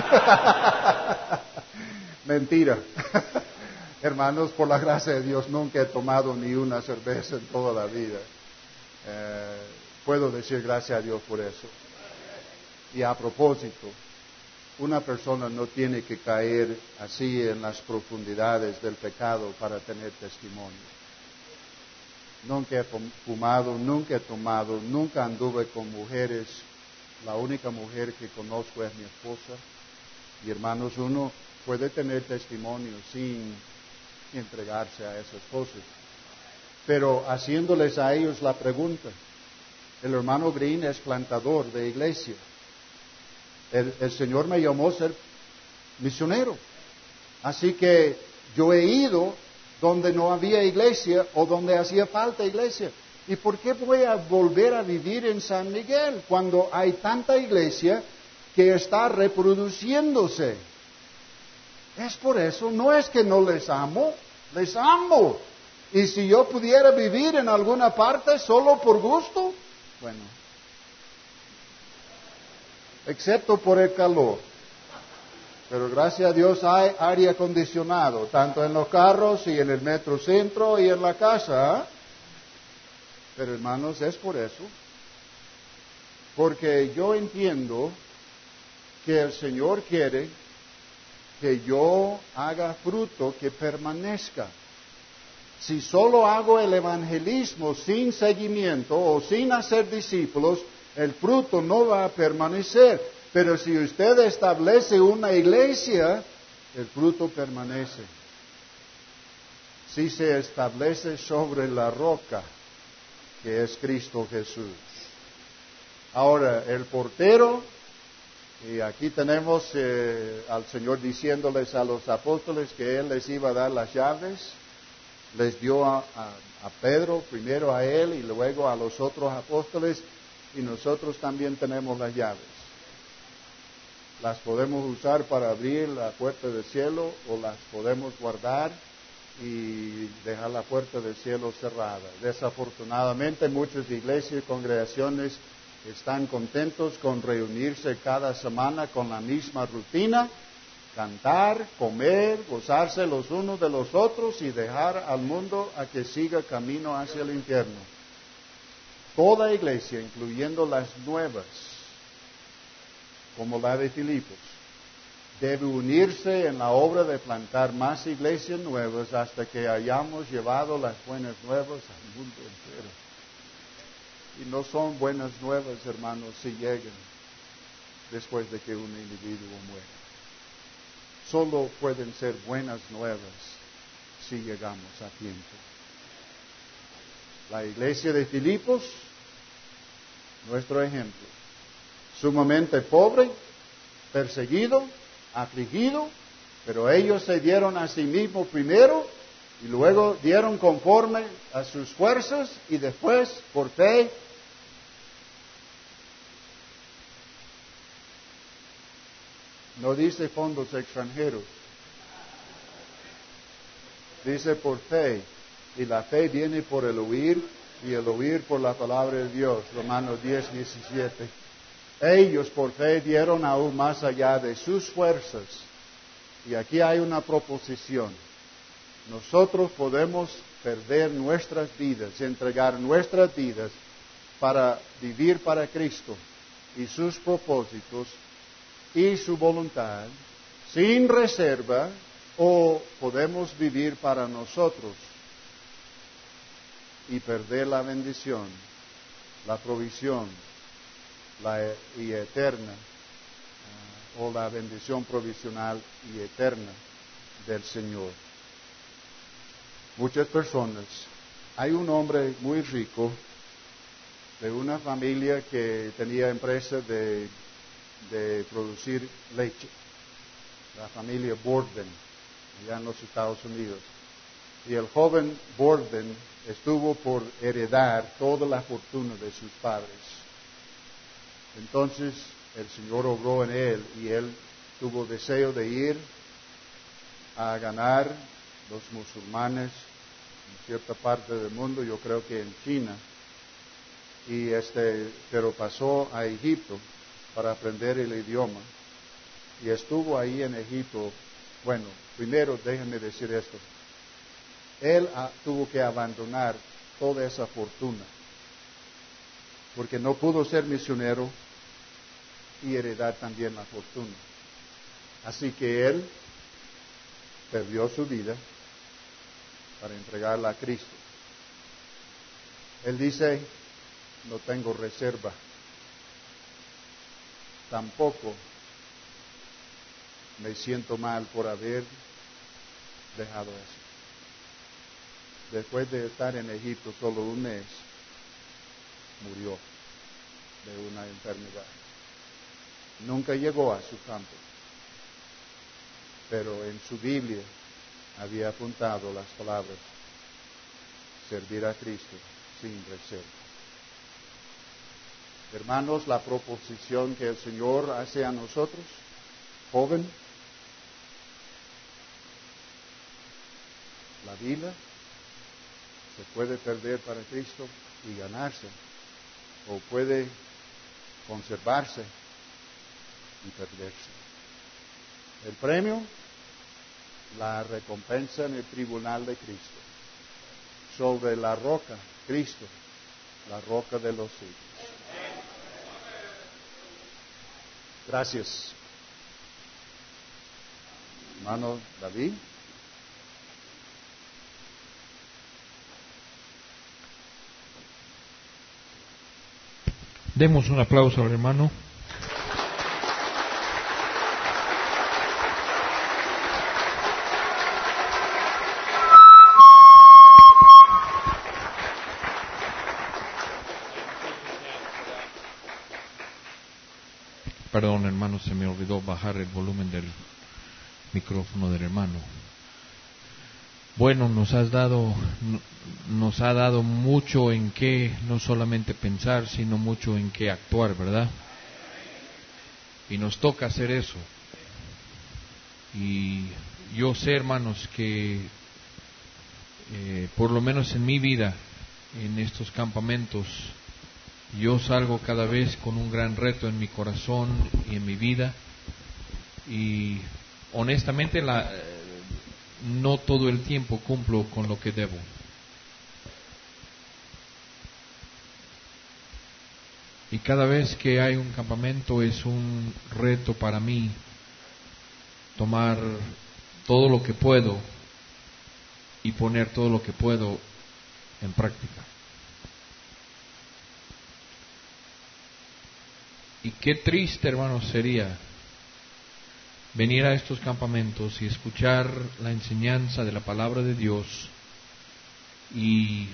Mentira. Hermanos, por la gracia de Dios, nunca he tomado ni una cerveza en toda la vida. Puedo decir gracias a Dios por eso. Y a propósito, una persona no tiene que caer así en las profundidades del pecado para tener testimonio. Nunca he fumado, nunca he tomado, nunca anduve con mujeres. La única mujer que conozco es mi esposa. Y hermanos, uno puede tener testimonio sin entregarse a esas cosas. Pero haciéndoles a ellos la pregunta, el hermano Green es plantador de iglesia. El Señor me llamó a ser misionero. Así que yo he ido donde no había iglesia o donde hacía falta iglesia. ¿Y por qué voy a volver a vivir en San Miguel cuando hay tanta iglesia que está reproduciéndose? Es por eso, no es que no les amo, les amo. Y si yo pudiera vivir en alguna parte solo por gusto, bueno, excepto por el calor. Pero gracias a Dios hay aire acondicionado, tanto en los carros y en el metrocentro y en la casa. ¿Eh? Pero hermanos, es por eso. Porque yo entiendo que el Señor quiere que yo haga fruto que permanezca. Si solo hago el evangelismo sin seguimiento o sin hacer discípulos, el fruto no va a permanecer. Pero si usted establece una iglesia, el fruto permanece. Si se establece sobre la roca, que es Cristo Jesús. Ahora, el portero, y aquí tenemos al Señor diciéndoles a los apóstoles que Él les iba a dar las llaves. Les dio a Pedro, primero a él y luego a los otros apóstoles, y nosotros también tenemos las llaves. Las podemos usar para abrir la puerta del cielo o las podemos guardar y dejar la puerta del cielo cerrada. Desafortunadamente muchas iglesias y congregaciones están contentos con reunirse cada semana con la misma rutina, cantar, comer, gozarse los unos de los otros y dejar al mundo a que siga camino hacia el infierno. Toda iglesia, incluyendo las nuevas, como la de Filipos, debe unirse en la obra de plantar más iglesias nuevas hasta que hayamos llevado las buenas nuevas al mundo entero. Y no son buenas nuevas, hermanos, si llegan después de que un individuo muere. Solo pueden ser buenas nuevas si llegamos a tiempo. La iglesia de Filipos, nuestro ejemplo, sumamente pobre, perseguido, afligido, pero ellos se dieron a sí mismos primero y luego dieron conforme a sus fuerzas y después, por fe, no dice fondos extranjeros. dice por fe, y la fe viene por el oír, y el oír por la palabra de Dios, Romanos 10:17. Ellos por fe dieron aún más allá de sus fuerzas. Y aquí hay una proposición. Nosotros podemos perder nuestras vidas, entregar nuestras vidas para vivir para Cristo y sus propósitos y su voluntad, sin reserva, o podemos vivir para nosotros y perder la bendición, la provisión, y eterna, o la bendición provisional y eterna del Señor. Muchas personas, hay un hombre muy rico de una familia que tenía empresa de producir leche, la familia Borden, allá en los Estados Unidos. Y el joven Borden estuvo por heredar toda la fortuna de sus padres. Entonces el Señor obró en él y él tuvo deseo de ir a ganar los musulmanes en cierta parte del mundo, yo creo que en China, pero pasó a Egipto para aprender el idioma y estuvo ahí en Egipto. Bueno, primero déjenme decir esto. Él tuvo que abandonar toda esa fortuna porque no pudo ser misionero y heredar también la fortuna. Así que él perdió su vida para entregarla a Cristo. Él dice, no tengo reserva. Tampoco me siento mal por haber dejado eso. Después de estar en Egipto solo un mes, murió de una enfermedad. Nunca llegó a su campo, pero en su Biblia había apuntado las palabras, servir a Cristo sin reserva. Hermanos, la proposición que el Señor hace a nosotros, joven, la vida se puede perder para Cristo y ganarse, o puede conservarse y perderse. El premio, la recompensa en el tribunal de Cristo, sobre la roca, Cristo, la roca de los siglos. Gracias. Hermano David. Demos un aplauso al hermano. Perdón, hermano, se me olvidó bajar el volumen del micrófono del hermano. Bueno, nos ha dado mucho en qué no solamente pensar, sino mucho en qué actuar, ¿verdad? Y nos toca hacer eso. Y yo sé, hermanos, que por lo menos en mi vida, en estos campamentos, yo salgo cada vez con un gran reto en mi corazón y en mi vida. Y honestamente no todo el tiempo cumplo con lo que debo. Y cada vez que hay un campamento es un reto para mí tomar todo lo que puedo y poner todo lo que puedo en práctica. Y qué triste, hermanos, sería venir a estos campamentos y escuchar la enseñanza de la palabra de Dios y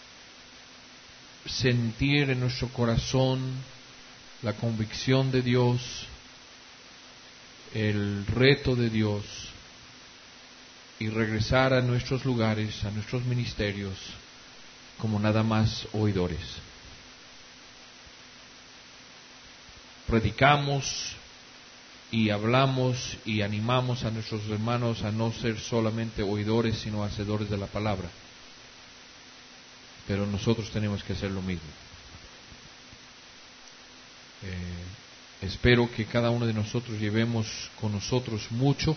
sentir en nuestro corazón la convicción de Dios, el reto de Dios, y regresar a nuestros lugares, a nuestros ministerios, como nada más oidores. Predicamos, y hablamos y animamos a nuestros hermanos a no ser solamente oidores, sino hacedores de la palabra. Pero nosotros tenemos que hacer lo mismo. Espero que cada uno de nosotros llevemos con nosotros mucho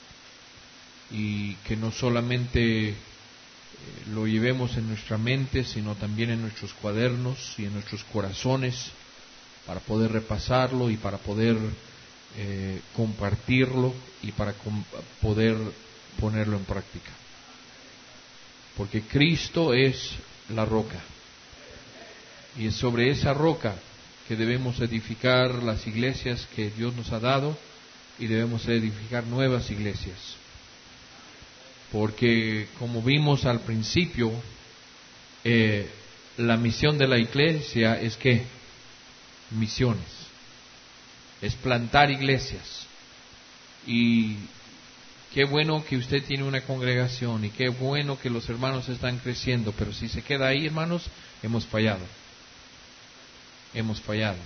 y que no solamente lo llevemos en nuestra mente, sino también en nuestros cuadernos y en nuestros corazones, para poder repasarlo y para poder compartirlo y para poder ponerlo en práctica. Porque Cristo es la roca, y es sobre esa roca que debemos edificar las iglesias que Dios nos ha dado, y debemos edificar nuevas iglesias. Porque como vimos al principio, la misión de la iglesia es ¿qué? Misiones. Es plantar iglesias. Y qué bueno que usted tiene una congregación y qué bueno que los hermanos están creciendo, pero si se queda ahí, hermanos, hemos fallado. Hemos fallado.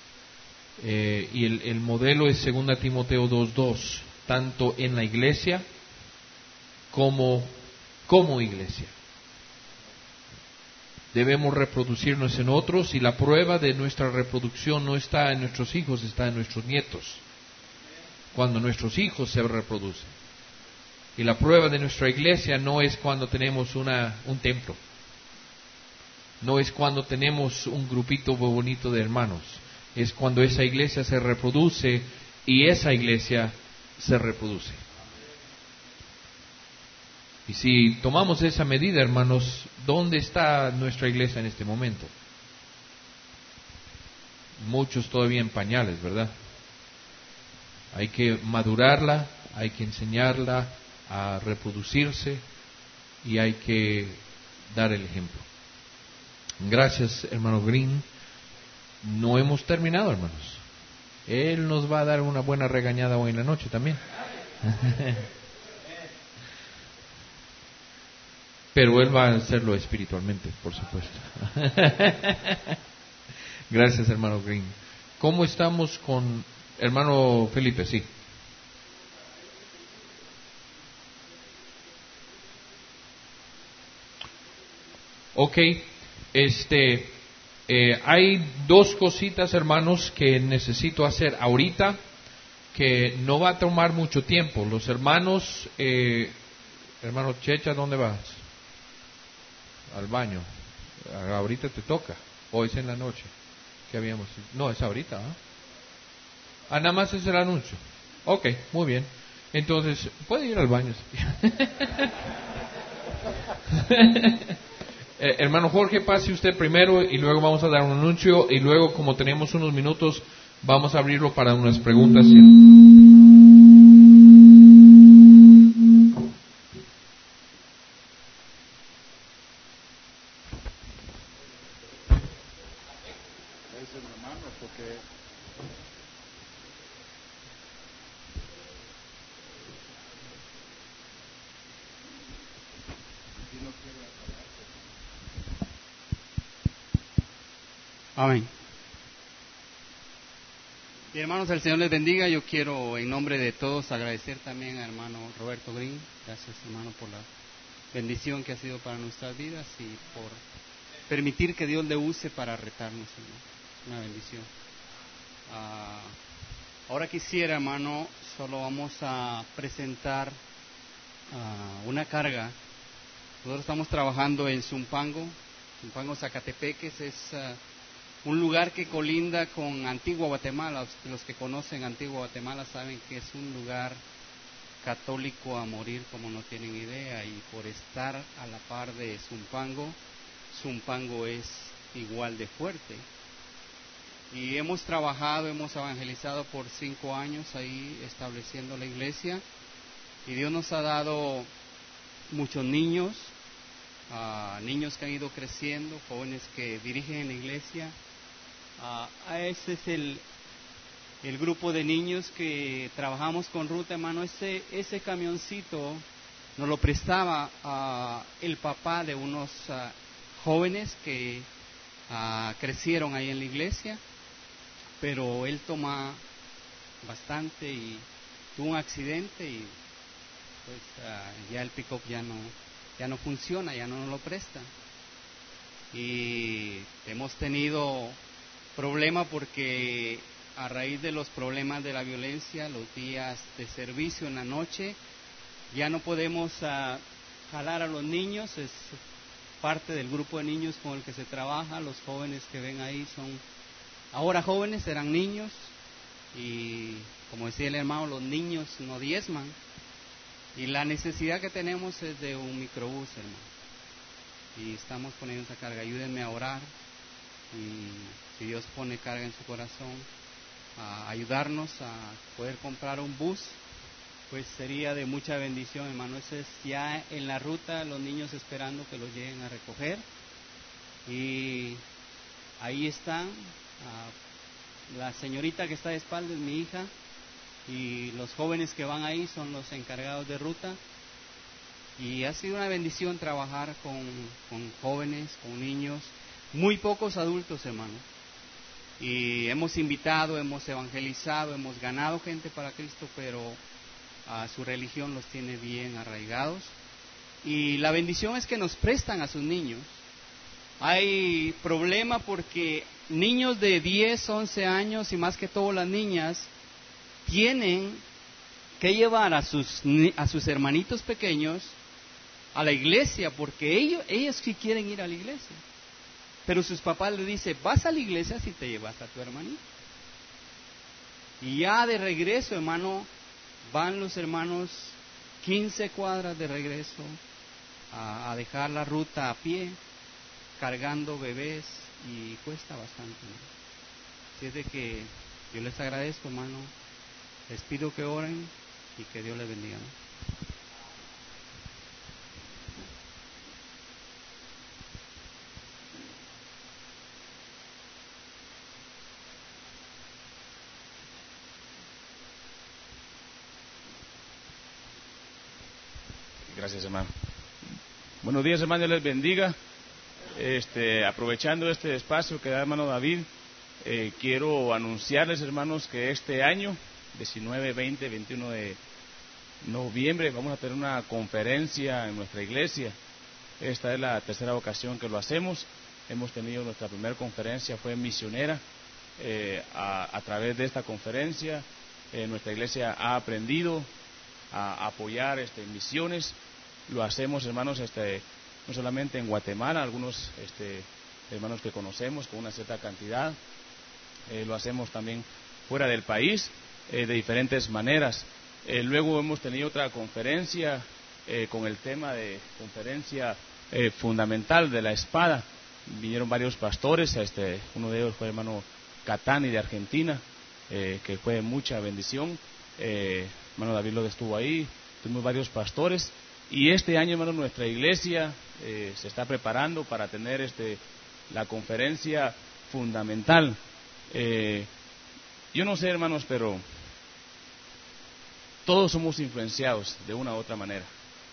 Y el modelo es 2 Timoteo 2:2, tanto en la iglesia como iglesia. Debemos reproducirnos en otros, y la prueba de nuestra reproducción no está en nuestros hijos, está en nuestros nietos. Cuando nuestros hijos se reproducen. Y la prueba de nuestra iglesia no es cuando tenemos un templo. No es cuando tenemos un grupito bonito de hermanos. Es cuando esa iglesia se reproduce y esa iglesia se reproduce. Y si tomamos esa medida, hermanos, ¿dónde está nuestra iglesia en este momento? Muchos todavía en pañales, ¿verdad? Hay que madurarla, hay que enseñarla a reproducirse y hay que dar el ejemplo. Gracias, hermano Green. No hemos terminado, hermanos. Él nos va a dar una buena regañada hoy en la noche también. Pero él va a hacerlo espiritualmente, por supuesto. Gracias, hermano Green. ¿Cómo estamos con hermano Felipe? Sí. Ok. Hay dos cositas, hermanos, que necesito hacer ahorita, que no va a tomar mucho tiempo. Los hermanos, hermano Checha, ¿dónde vas? Al baño. Ahorita te toca. Hoy es en la noche. ¿Qué habíamos? No, es ahorita. Nada más es el anuncio. Ok, muy bien. Entonces, puede ir al baño. Hermano Jorge, pase usted primero y luego vamos a dar un anuncio y luego, como tenemos unos minutos, vamos a abrirlo para unas preguntas. Amén. Y hermanos, el Señor les bendiga. Yo quiero, en nombre de todos, agradecer también al hermano Roberto Green. Gracias, hermano, por la bendición que ha sido para nuestras vidas y por permitir que Dios le use para retarnos, hermano. Una bendición. Ahora quisiera, hermano, solo vamos a presentar una carga. Nosotros estamos trabajando en Zumpango, Zacatepeques. Es un lugar que colinda con Antigua Guatemala. Los que conocen Antigua Guatemala saben que es un lugar católico a morir como no tienen idea, y por estar a la par de Zumpango es igual de fuerte. Y hemos trabajado, hemos evangelizado por 5 años ahí estableciendo la iglesia, y Dios nos ha dado muchos niños, niños que han ido creciendo, jóvenes que dirigen en la iglesia. Ese es el grupo de niños que trabajamos con Ruta, hermano. Ese camioncito nos lo prestaba el papá de unos jóvenes que crecieron ahí en la iglesia, pero él toma bastante y tuvo un accidente y pues ya el pick-up ya no funciona, ya no nos lo presta. Y hemos tenido problema porque a raíz de los problemas de la violencia, los días de servicio en la noche, ya no podemos jalar a los niños, es parte del grupo de niños con el que se trabaja. Los jóvenes que ven ahí son ahora jóvenes, eran niños, y como decía el hermano, los niños no diezman, y la necesidad que tenemos es de un microbús, hermano, y estamos poniendo esa carga. Ayúdenme a orar, y si Dios pone carga en su corazón a ayudarnos a poder comprar un bus, pues sería de mucha bendición, hermano. Ese es ya en la ruta, los niños esperando que los lleguen a recoger, y ahí están. La señorita que está de espaldas es mi hija, y los jóvenes que van ahí son los encargados de ruta, y ha sido una bendición trabajar con jóvenes, con niños, muy pocos adultos, hermano, y hemos invitado, hemos evangelizado, hemos ganado gente para Cristo, pero su religión los tiene bien arraigados, y la bendición es que nos prestan a sus niños. Hay problema porque niños de 10, 11 años y más que todo las niñas tienen que llevar a sus hermanitos pequeños a la iglesia, porque ellos sí quieren ir a la iglesia, pero sus papás les dicen: vas a la iglesia si te llevas a tu hermanito. Y ya de regreso, hermano, van los hermanos 15 cuadras de regreso a dejar la ruta a pie, cargando bebés, y cuesta bastante, ¿no? Así es de que yo les agradezco, hermano, les pido que oren y que Dios les bendiga, ¿no? Gracias, hermano. Buenos días, hermano, Dios les bendiga. Aprovechando este espacio que da hermano David, quiero anunciarles, hermanos, que este año, 19, 20, 21 de noviembre, vamos a tener una conferencia en nuestra iglesia. Esta es la tercera ocasión que lo hacemos. Hemos tenido nuestra primera conferencia, fue misionera. A través de esta conferencia, nuestra iglesia ha aprendido a apoyar misiones. Lo hacemos, hermanos, no solamente en Guatemala, algunos hermanos que conocemos con una cierta cantidad, lo hacemos también fuera del país, de diferentes maneras. Luego hemos tenido otra conferencia con el tema de conferencia fundamental de la espada. Vinieron varios pastores, uno de ellos fue el hermano Catani de Argentina, que fue de mucha bendición. Hermano David lo estuvo ahí, tuvimos varios pastores. Y este año, hermano, nuestra iglesia se está preparando para tener la conferencia fundamental. Yo no sé, hermanos, pero todos somos influenciados de una u otra manera.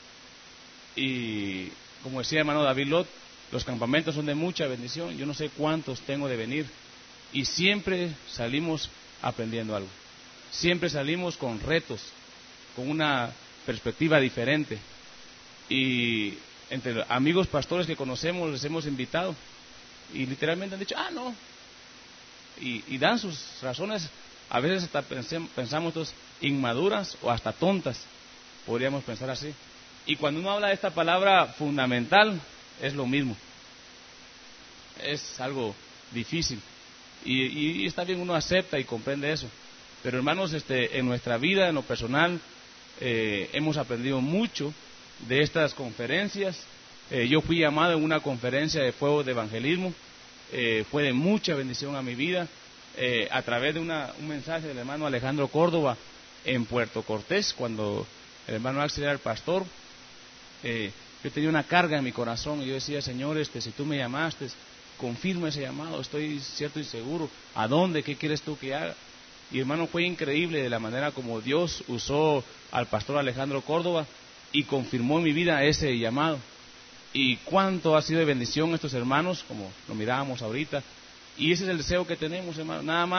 Y como decía hermano David Lot, los campamentos son de mucha bendición. Yo no sé cuántos tengo de venir, y siempre salimos aprendiendo algo. Siempre salimos con retos, con una perspectiva diferente. Y entre amigos pastores que conocemos les hemos invitado y literalmente han dicho: no, y dan sus razones, a veces hasta pensamos inmaduras o hasta tontas, podríamos pensar así. Y cuando uno habla de esta palabra fundamental, es lo mismo, es algo difícil, y está bien, uno acepta y comprende eso. Pero hermanos, en nuestra vida, en lo personal, hemos aprendido mucho de estas conferencias. Yo fui llamado en una conferencia de fuego de evangelismo, fue de mucha bendición a mi vida, a través de un mensaje del hermano Alejandro Córdoba en Puerto Cortés, cuando el hermano Axel era el pastor. Yo tenía una carga en mi corazón y yo decía: Señor, si tú me llamaste, confirma ese llamado, estoy cierto y seguro. ¿A dónde? ¿Qué quieres tú que haga? Y hermano, fue increíble de la manera como Dios usó al pastor Alejandro Córdoba y confirmó en mi vida ese llamado. Y cuánto ha sido de bendición estos hermanos, como lo mirábamos ahorita. Y ese es el deseo que tenemos, hermano, nada más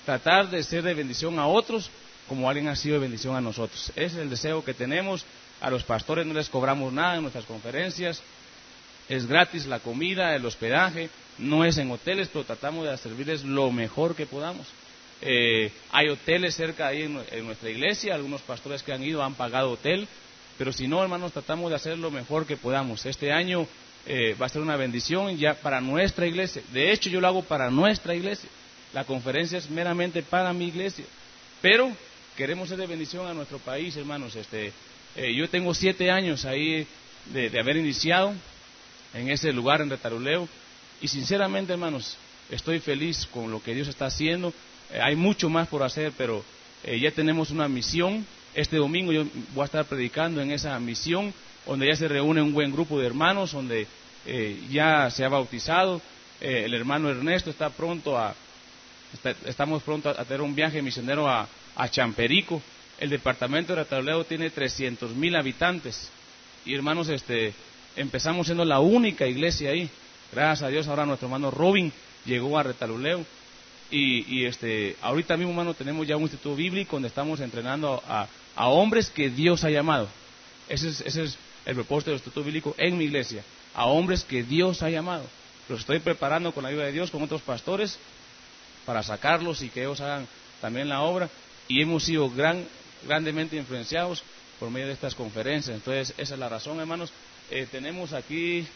tratar de ser de bendición a otros como alguien ha sido de bendición a nosotros. Ese es el deseo que tenemos. A los pastores no les cobramos nada en nuestras conferencias, es gratis la comida, el hospedaje, no es en hoteles, pero tratamos de servirles lo mejor que podamos. Hay hoteles cerca ahí en nuestra iglesia, algunos pastores que han ido han pagado hotel, pero si no, hermanos, tratamos de hacer lo mejor que podamos. Este año va a ser una bendición ya para nuestra iglesia. De hecho, yo lo hago para nuestra iglesia. La conferencia es meramente para mi iglesia, pero queremos ser de bendición a nuestro país, hermanos. Yo tengo 7 años ahí de haber iniciado en ese lugar en Retaluleu, y sinceramente, hermanos, estoy feliz con lo que Dios está haciendo. Hay mucho más por hacer, pero ya tenemos una misión. Este domingo yo voy a estar predicando en esa misión, donde ya se reúne un buen grupo de hermanos, donde ya se ha bautizado. El hermano Ernesto estamos pronto a tener un viaje misionero a Champerico. El departamento de Retaluleu tiene 300,000 habitantes, y hermanos, empezamos siendo la única iglesia ahí. Gracias a Dios, ahora nuestro hermano Robin llegó a Retaluleu, y ahorita mismo, hermano, tenemos ya un instituto bíblico donde estamos entrenando a hombres que Dios ha llamado. Ese es el propósito del instituto bíblico en mi iglesia, a hombres que Dios ha llamado. Los estoy preparando con la ayuda de Dios, con otros pastores, para sacarlos y que ellos hagan también la obra, y hemos sido grandemente influenciados por medio de estas conferencias. Entonces, esa es la razón, hermanos. Tenemos aquí,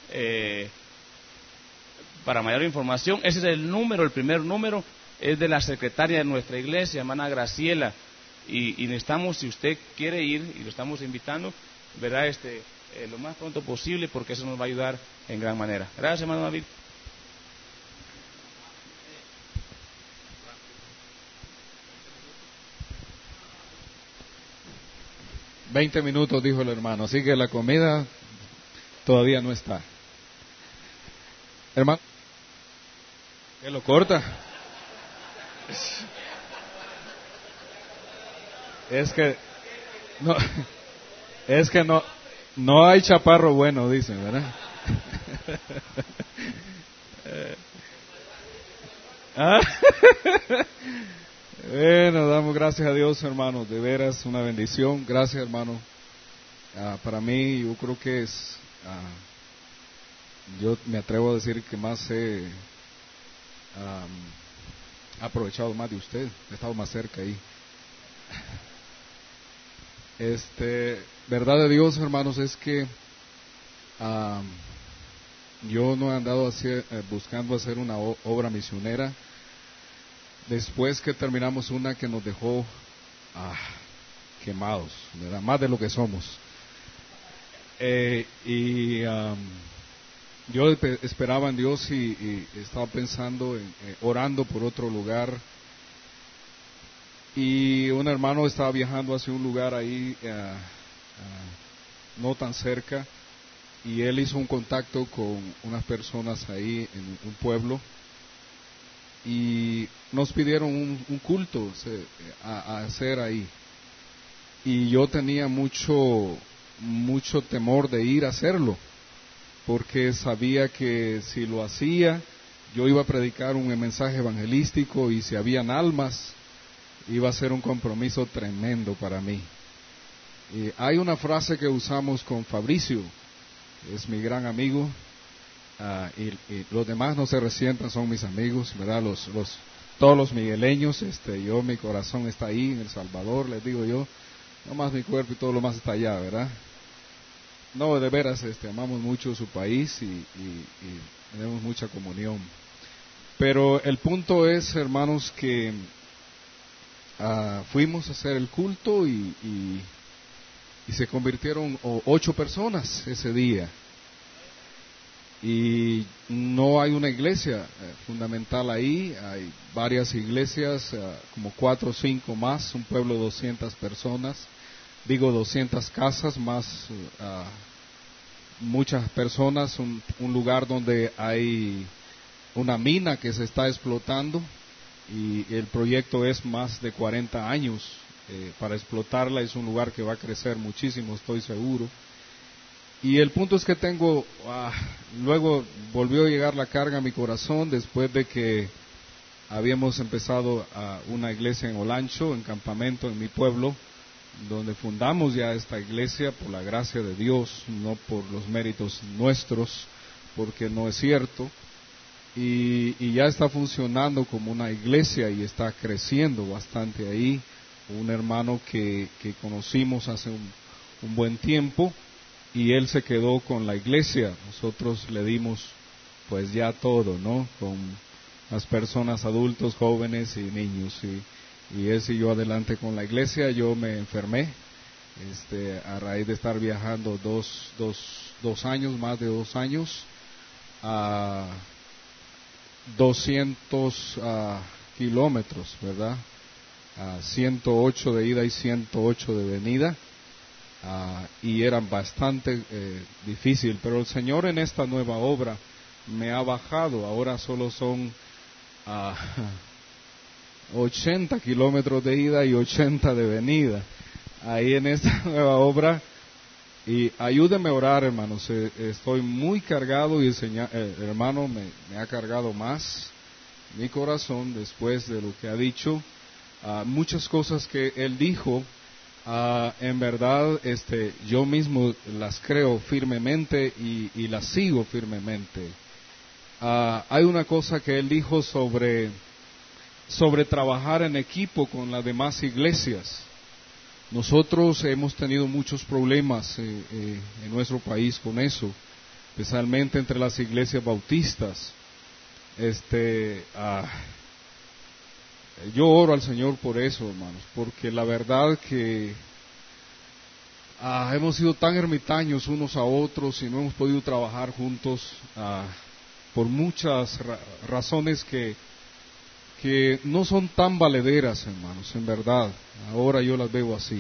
para mayor información, ese es el primer número, es de la secretaria de nuestra iglesia, hermana Graciela, y necesitamos, si usted quiere ir, y lo estamos invitando, verá lo más pronto posible, porque eso nos va a ayudar en gran manera. Gracias, hermano David. $20 dijo el hermano, así que la comida todavía no está. Hermano, ¿qué lo corta? Es que no hay chaparro bueno, dicen, ¿verdad? Bueno, damos gracias a Dios, hermanos, de veras una bendición. Gracias, hermano. Para mí, yo creo que yo me atrevo a decir que más he aprovechado más de usted, he estado más cerca ahí. Verdad de Dios, hermanos, es que yo no he andado buscando hacer una obra misionera. Después que terminamos una que nos dejó quemados, ¿verdad? Más de lo que somos. Yo esperaba en Dios y estaba pensando, orando por otro lugar. Y un hermano estaba viajando hacia un lugar ahí, no tan cerca, y él hizo un contacto con unas personas ahí en un pueblo. Y nos pidieron un culto a hacer ahí, y yo tenía mucho temor de ir a hacerlo, porque sabía que si lo hacía yo iba a predicar un mensaje evangelístico, y si habían almas iba a ser un compromiso tremendo para mí. Y hay una frase que usamos con Fabricio, es mi gran amigo. Y los demás no se resientan, son mis amigos, ¿verdad? Todos los migueleños, mi corazón está ahí en El Salvador, les digo yo, nomás mi cuerpo y todo lo más está allá, ¿verdad? No, de veras, amamos mucho su país y tenemos mucha comunión. Pero el punto es, hermanos, que fuimos a hacer el culto y se convirtieron 8 personas ese día. Y no hay una iglesia fundamental ahí, hay varias iglesias, como 4 o 5 más, un pueblo de 200 personas, 200 casas más, muchas personas, un lugar donde hay una mina que se está explotando, y el proyecto es más de 40 años para explotarla. Es un lugar que va a crecer muchísimo, estoy seguro. Y el punto es que luego volvió a llegar la carga a mi corazón después de que habíamos empezado una iglesia en Olancho, en campamento en mi pueblo, donde fundamos ya esta iglesia por la gracia de Dios, no por los méritos nuestros, porque no es cierto. Y ya está funcionando como una iglesia y está creciendo bastante ahí. Un hermano que conocimos hace un buen tiempo, y él se quedó con la iglesia. Nosotros le dimos pues ya todo, ¿no? Con las personas, adultos, jóvenes y niños, y él siguió adelante con la iglesia. Yo me enfermé, a raíz de estar viajando dos años, más de 2 años, a 200 kilómetros, ¿verdad? 108 de ida y 108 de venida, y eran bastante difícil, pero el Señor en esta nueva obra me ha bajado. Ahora solo son 80 kilómetros de ida y 80 de venida ahí en esta nueva obra. Y ayúdenme a orar, hermanos. Estoy muy cargado, y el hermano me ha cargado más mi corazón después de lo que ha dicho. Muchas cosas que él dijo, en verdad yo mismo las creo firmemente y las sigo firmemente. Hay una cosa que él dijo sobre trabajar en equipo con las demás iglesias. Nosotros hemos tenido muchos problemas en nuestro país con eso, especialmente entre las iglesias bautistas. Yo oro al Señor por eso, hermanos, porque la verdad que hemos sido tan ermitaños unos a otros y no hemos podido trabajar juntos por muchas razones que no son tan valederas, hermanos, en verdad. Ahora yo las veo así.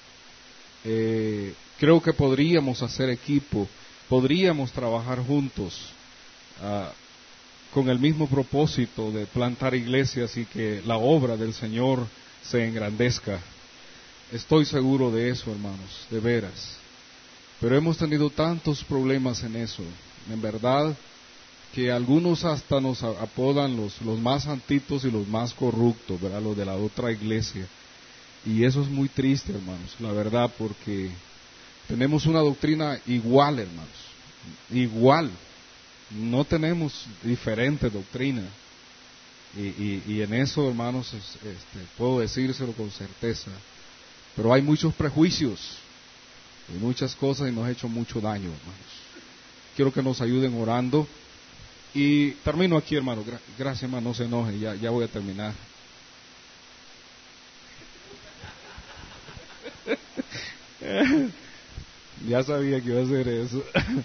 Creo que podríamos hacer equipo, podríamos trabajar juntos con el mismo propósito de plantar iglesias y que la obra del Señor se engrandezca. Estoy seguro de eso, hermanos, de veras. Pero hemos tenido tantos problemas en eso, en verdad, que algunos hasta nos apodan los más santitos y los más corruptos, ¿verdad? Los de la otra iglesia. Y eso es muy triste, hermanos, la verdad, porque tenemos una doctrina igual, hermanos, igual. No tenemos diferente doctrina. Y en eso, hermanos, puedo decírselo con certeza. Pero hay muchos prejuicios y muchas cosas, y nos ha hecho mucho daño, hermanos. Quiero que nos ayuden orando. Y termino aquí, hermano. Gracias, hermano, no se enoje, ya voy a terminar. Ya sabía que iba a hacer eso.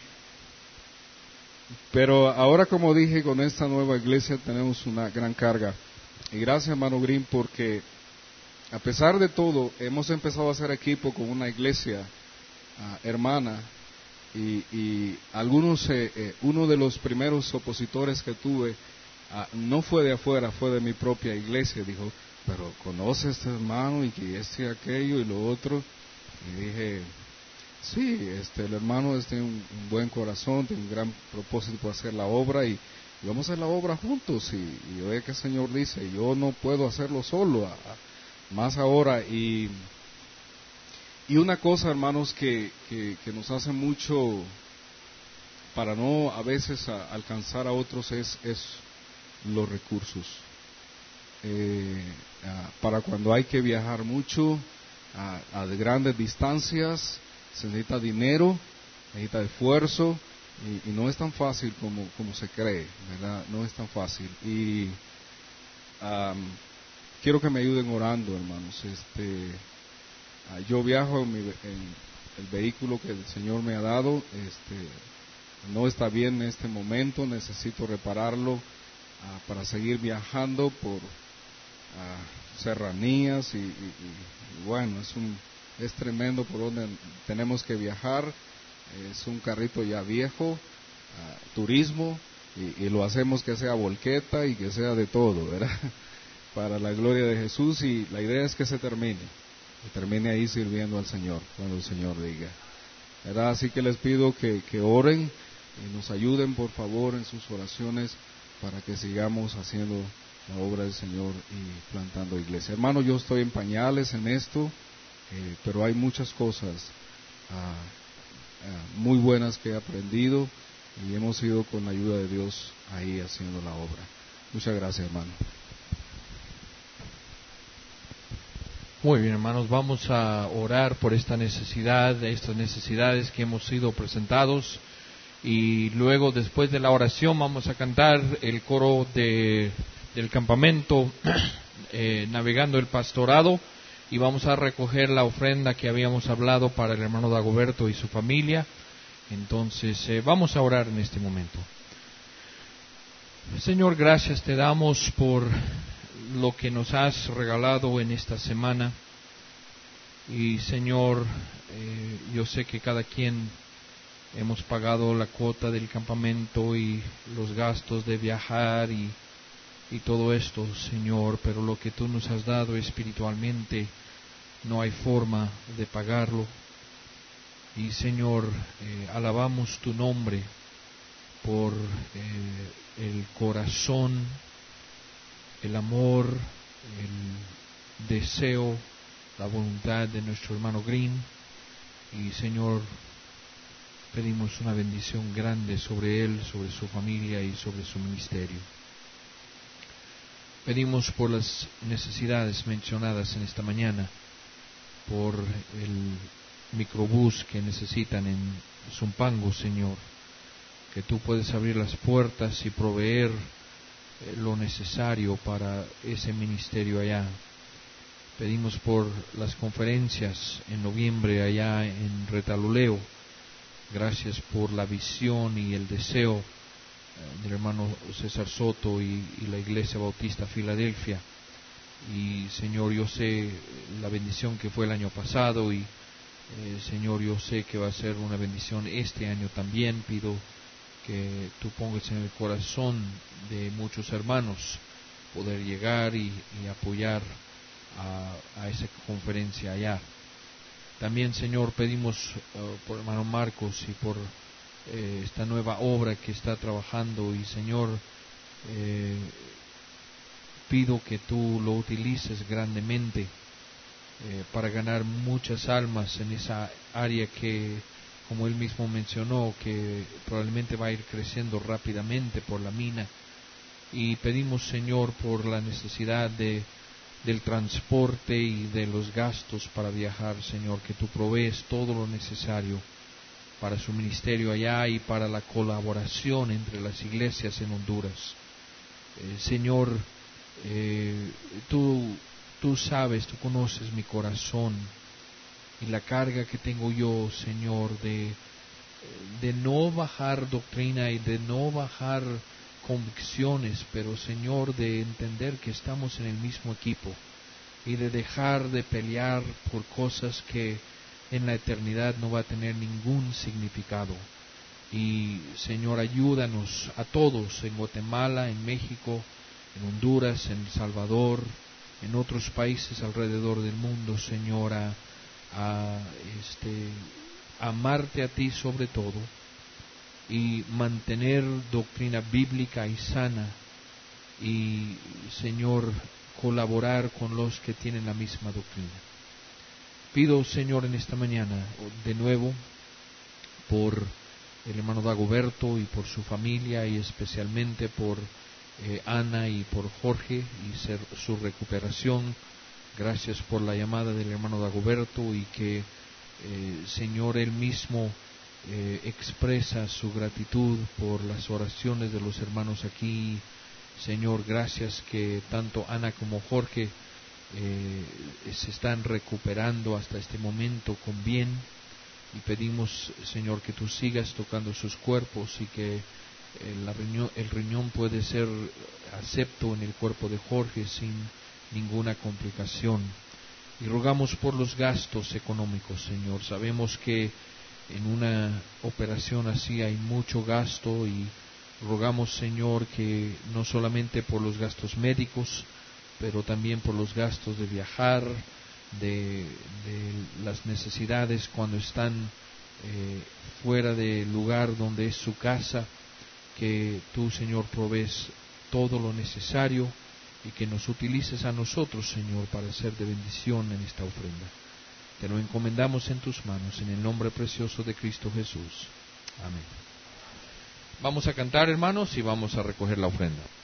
Pero ahora, como dije, con esta nueva iglesia tenemos una gran carga. Y gracias, hermano Green, porque a pesar de todo, hemos empezado a hacer equipo con una iglesia hermana. Y algunos, uno de los primeros opositores que tuve, no fue de afuera, fue de mi propia iglesia. Dijo, pero conoce a este hermano y que aquello y lo otro. Y dije, sí, el hermano tiene un buen corazón, tiene un gran propósito para hacer la obra, y vamos a hacer la obra juntos. Y oye que el Señor dice, yo no puedo hacerlo solo, más ahora. Y una cosa, hermanos, que nos hace mucho para no a veces alcanzar a otros es los recursos. Para cuando hay que viajar mucho a de grandes distancias, se necesita dinero, necesita esfuerzo, y no es tan fácil como se cree, ¿verdad? No es tan fácil. Y quiero que me ayuden orando, hermanos. Yo viajo en el vehículo que el Señor me ha dado. No está bien en este momento, necesito repararlo para seguir viajando por serranías y bueno, es tremendo por donde tenemos que viajar. Es un carrito ya viejo, turismo, y lo hacemos que sea volqueta y que sea de todo, ¿verdad? Para la gloria de Jesús, y la idea es que se termine ahí sirviendo al Señor cuando el Señor diga, ¿verdad? Así que les pido que oren y nos ayuden, por favor, en sus oraciones para que sigamos haciendo la obra del Señor y plantando iglesia. Hermano, yo estoy en pañales en esto, pero hay muchas cosas muy buenas que he aprendido y hemos ido con la ayuda de Dios ahí haciendo la obra. Muchas gracias, hermano. Muy bien, hermanos, vamos a orar por estas necesidades que hemos sido presentados, y luego, después de la oración, vamos a cantar el coro del campamento, Navegando el Pastorado, y vamos a recoger la ofrenda que habíamos hablado para el hermano Dagoberto y su familia. Entonces, vamos a orar en este momento. Señor, gracias te damos por lo que nos has regalado en esta semana. Y Señor, yo sé que cada quien hemos pagado la cuota del campamento y los gastos de viajar y todo esto, Señor, pero lo que tú nos has dado espiritualmente no hay forma de pagarlo. Y Señor, alabamos tu nombre por el corazón, el amor, el deseo, la voluntad de nuestro hermano Green. Y Señor, pedimos una bendición grande sobre él, sobre su familia y sobre su ministerio. Pedimos por las necesidades mencionadas en esta mañana, por el microbús que necesitan en Zumpango, Señor, que tú puedes abrir las puertas y proveer lo necesario para ese ministerio allá. Pedimos por las conferencias en noviembre allá en Retaluleo. Gracias por la visión y el deseo del hermano César Soto y la Iglesia Bautista Filadelfia. Y Señor, yo sé la bendición que fue el año pasado y Señor, yo sé que va a ser una bendición este año también. Pido que tú pongas en el corazón de muchos hermanos poder llegar y apoyar a esa conferencia allá. También, Señor, pedimos por hermano Marcos y por esta nueva obra que está trabajando, y Señor, pido que tú lo utilices grandemente para ganar muchas almas en esa área que, como él mismo mencionó, que probablemente va a ir creciendo rápidamente por la mina. Y pedimos, Señor, por la necesidad del transporte y de los gastos para viajar, Señor, que tú provees todo lo necesario para su ministerio allá y para la colaboración entre las iglesias en Honduras. Señor, tú sabes, tú conoces mi corazón y la carga que tengo yo, Señor, de no bajar doctrina y de no bajar convicciones, pero Señor, de entender que estamos en el mismo equipo y de dejar de pelear por cosas que en la eternidad no va a tener ningún significado. Y Señor, ayúdanos a todos en Guatemala, en México, en Honduras, en El Salvador, en otros países alrededor del mundo, Señor, a amarte a ti sobre todo y mantener doctrina bíblica y sana, y Señor, colaborar con los que tienen la misma doctrina. Pido, Señor, en esta mañana de nuevo por el hermano Dagoberto y por su familia, y especialmente por Ana y por Jorge y su recuperación. Gracias por la llamada del hermano Dagoberto, y que Señor, él mismo expresa su gratitud por las oraciones de los hermanos aquí. Señor, gracias que tanto Ana como Jorge se están recuperando hasta este momento con bien, y pedimos, Señor, que tú sigas tocando sus cuerpos y que el riñón puede ser acepto en el cuerpo de Jorge sin ninguna complicación. Y rogamos por los gastos económicos, Señor. Sabemos que en una operación así hay mucho gasto, y rogamos, Señor, que no solamente por los gastos médicos, pero también por los gastos de viajar, de las necesidades cuando están fuera del lugar donde es su casa, que tú, Señor, provees todo lo necesario, y que nos utilices a nosotros, Señor, para ser de bendición en esta ofrenda. Te lo encomendamos en tus manos, en el nombre precioso de Cristo Jesús. Amén. Vamos a cantar, hermanos, y vamos a recoger la ofrenda.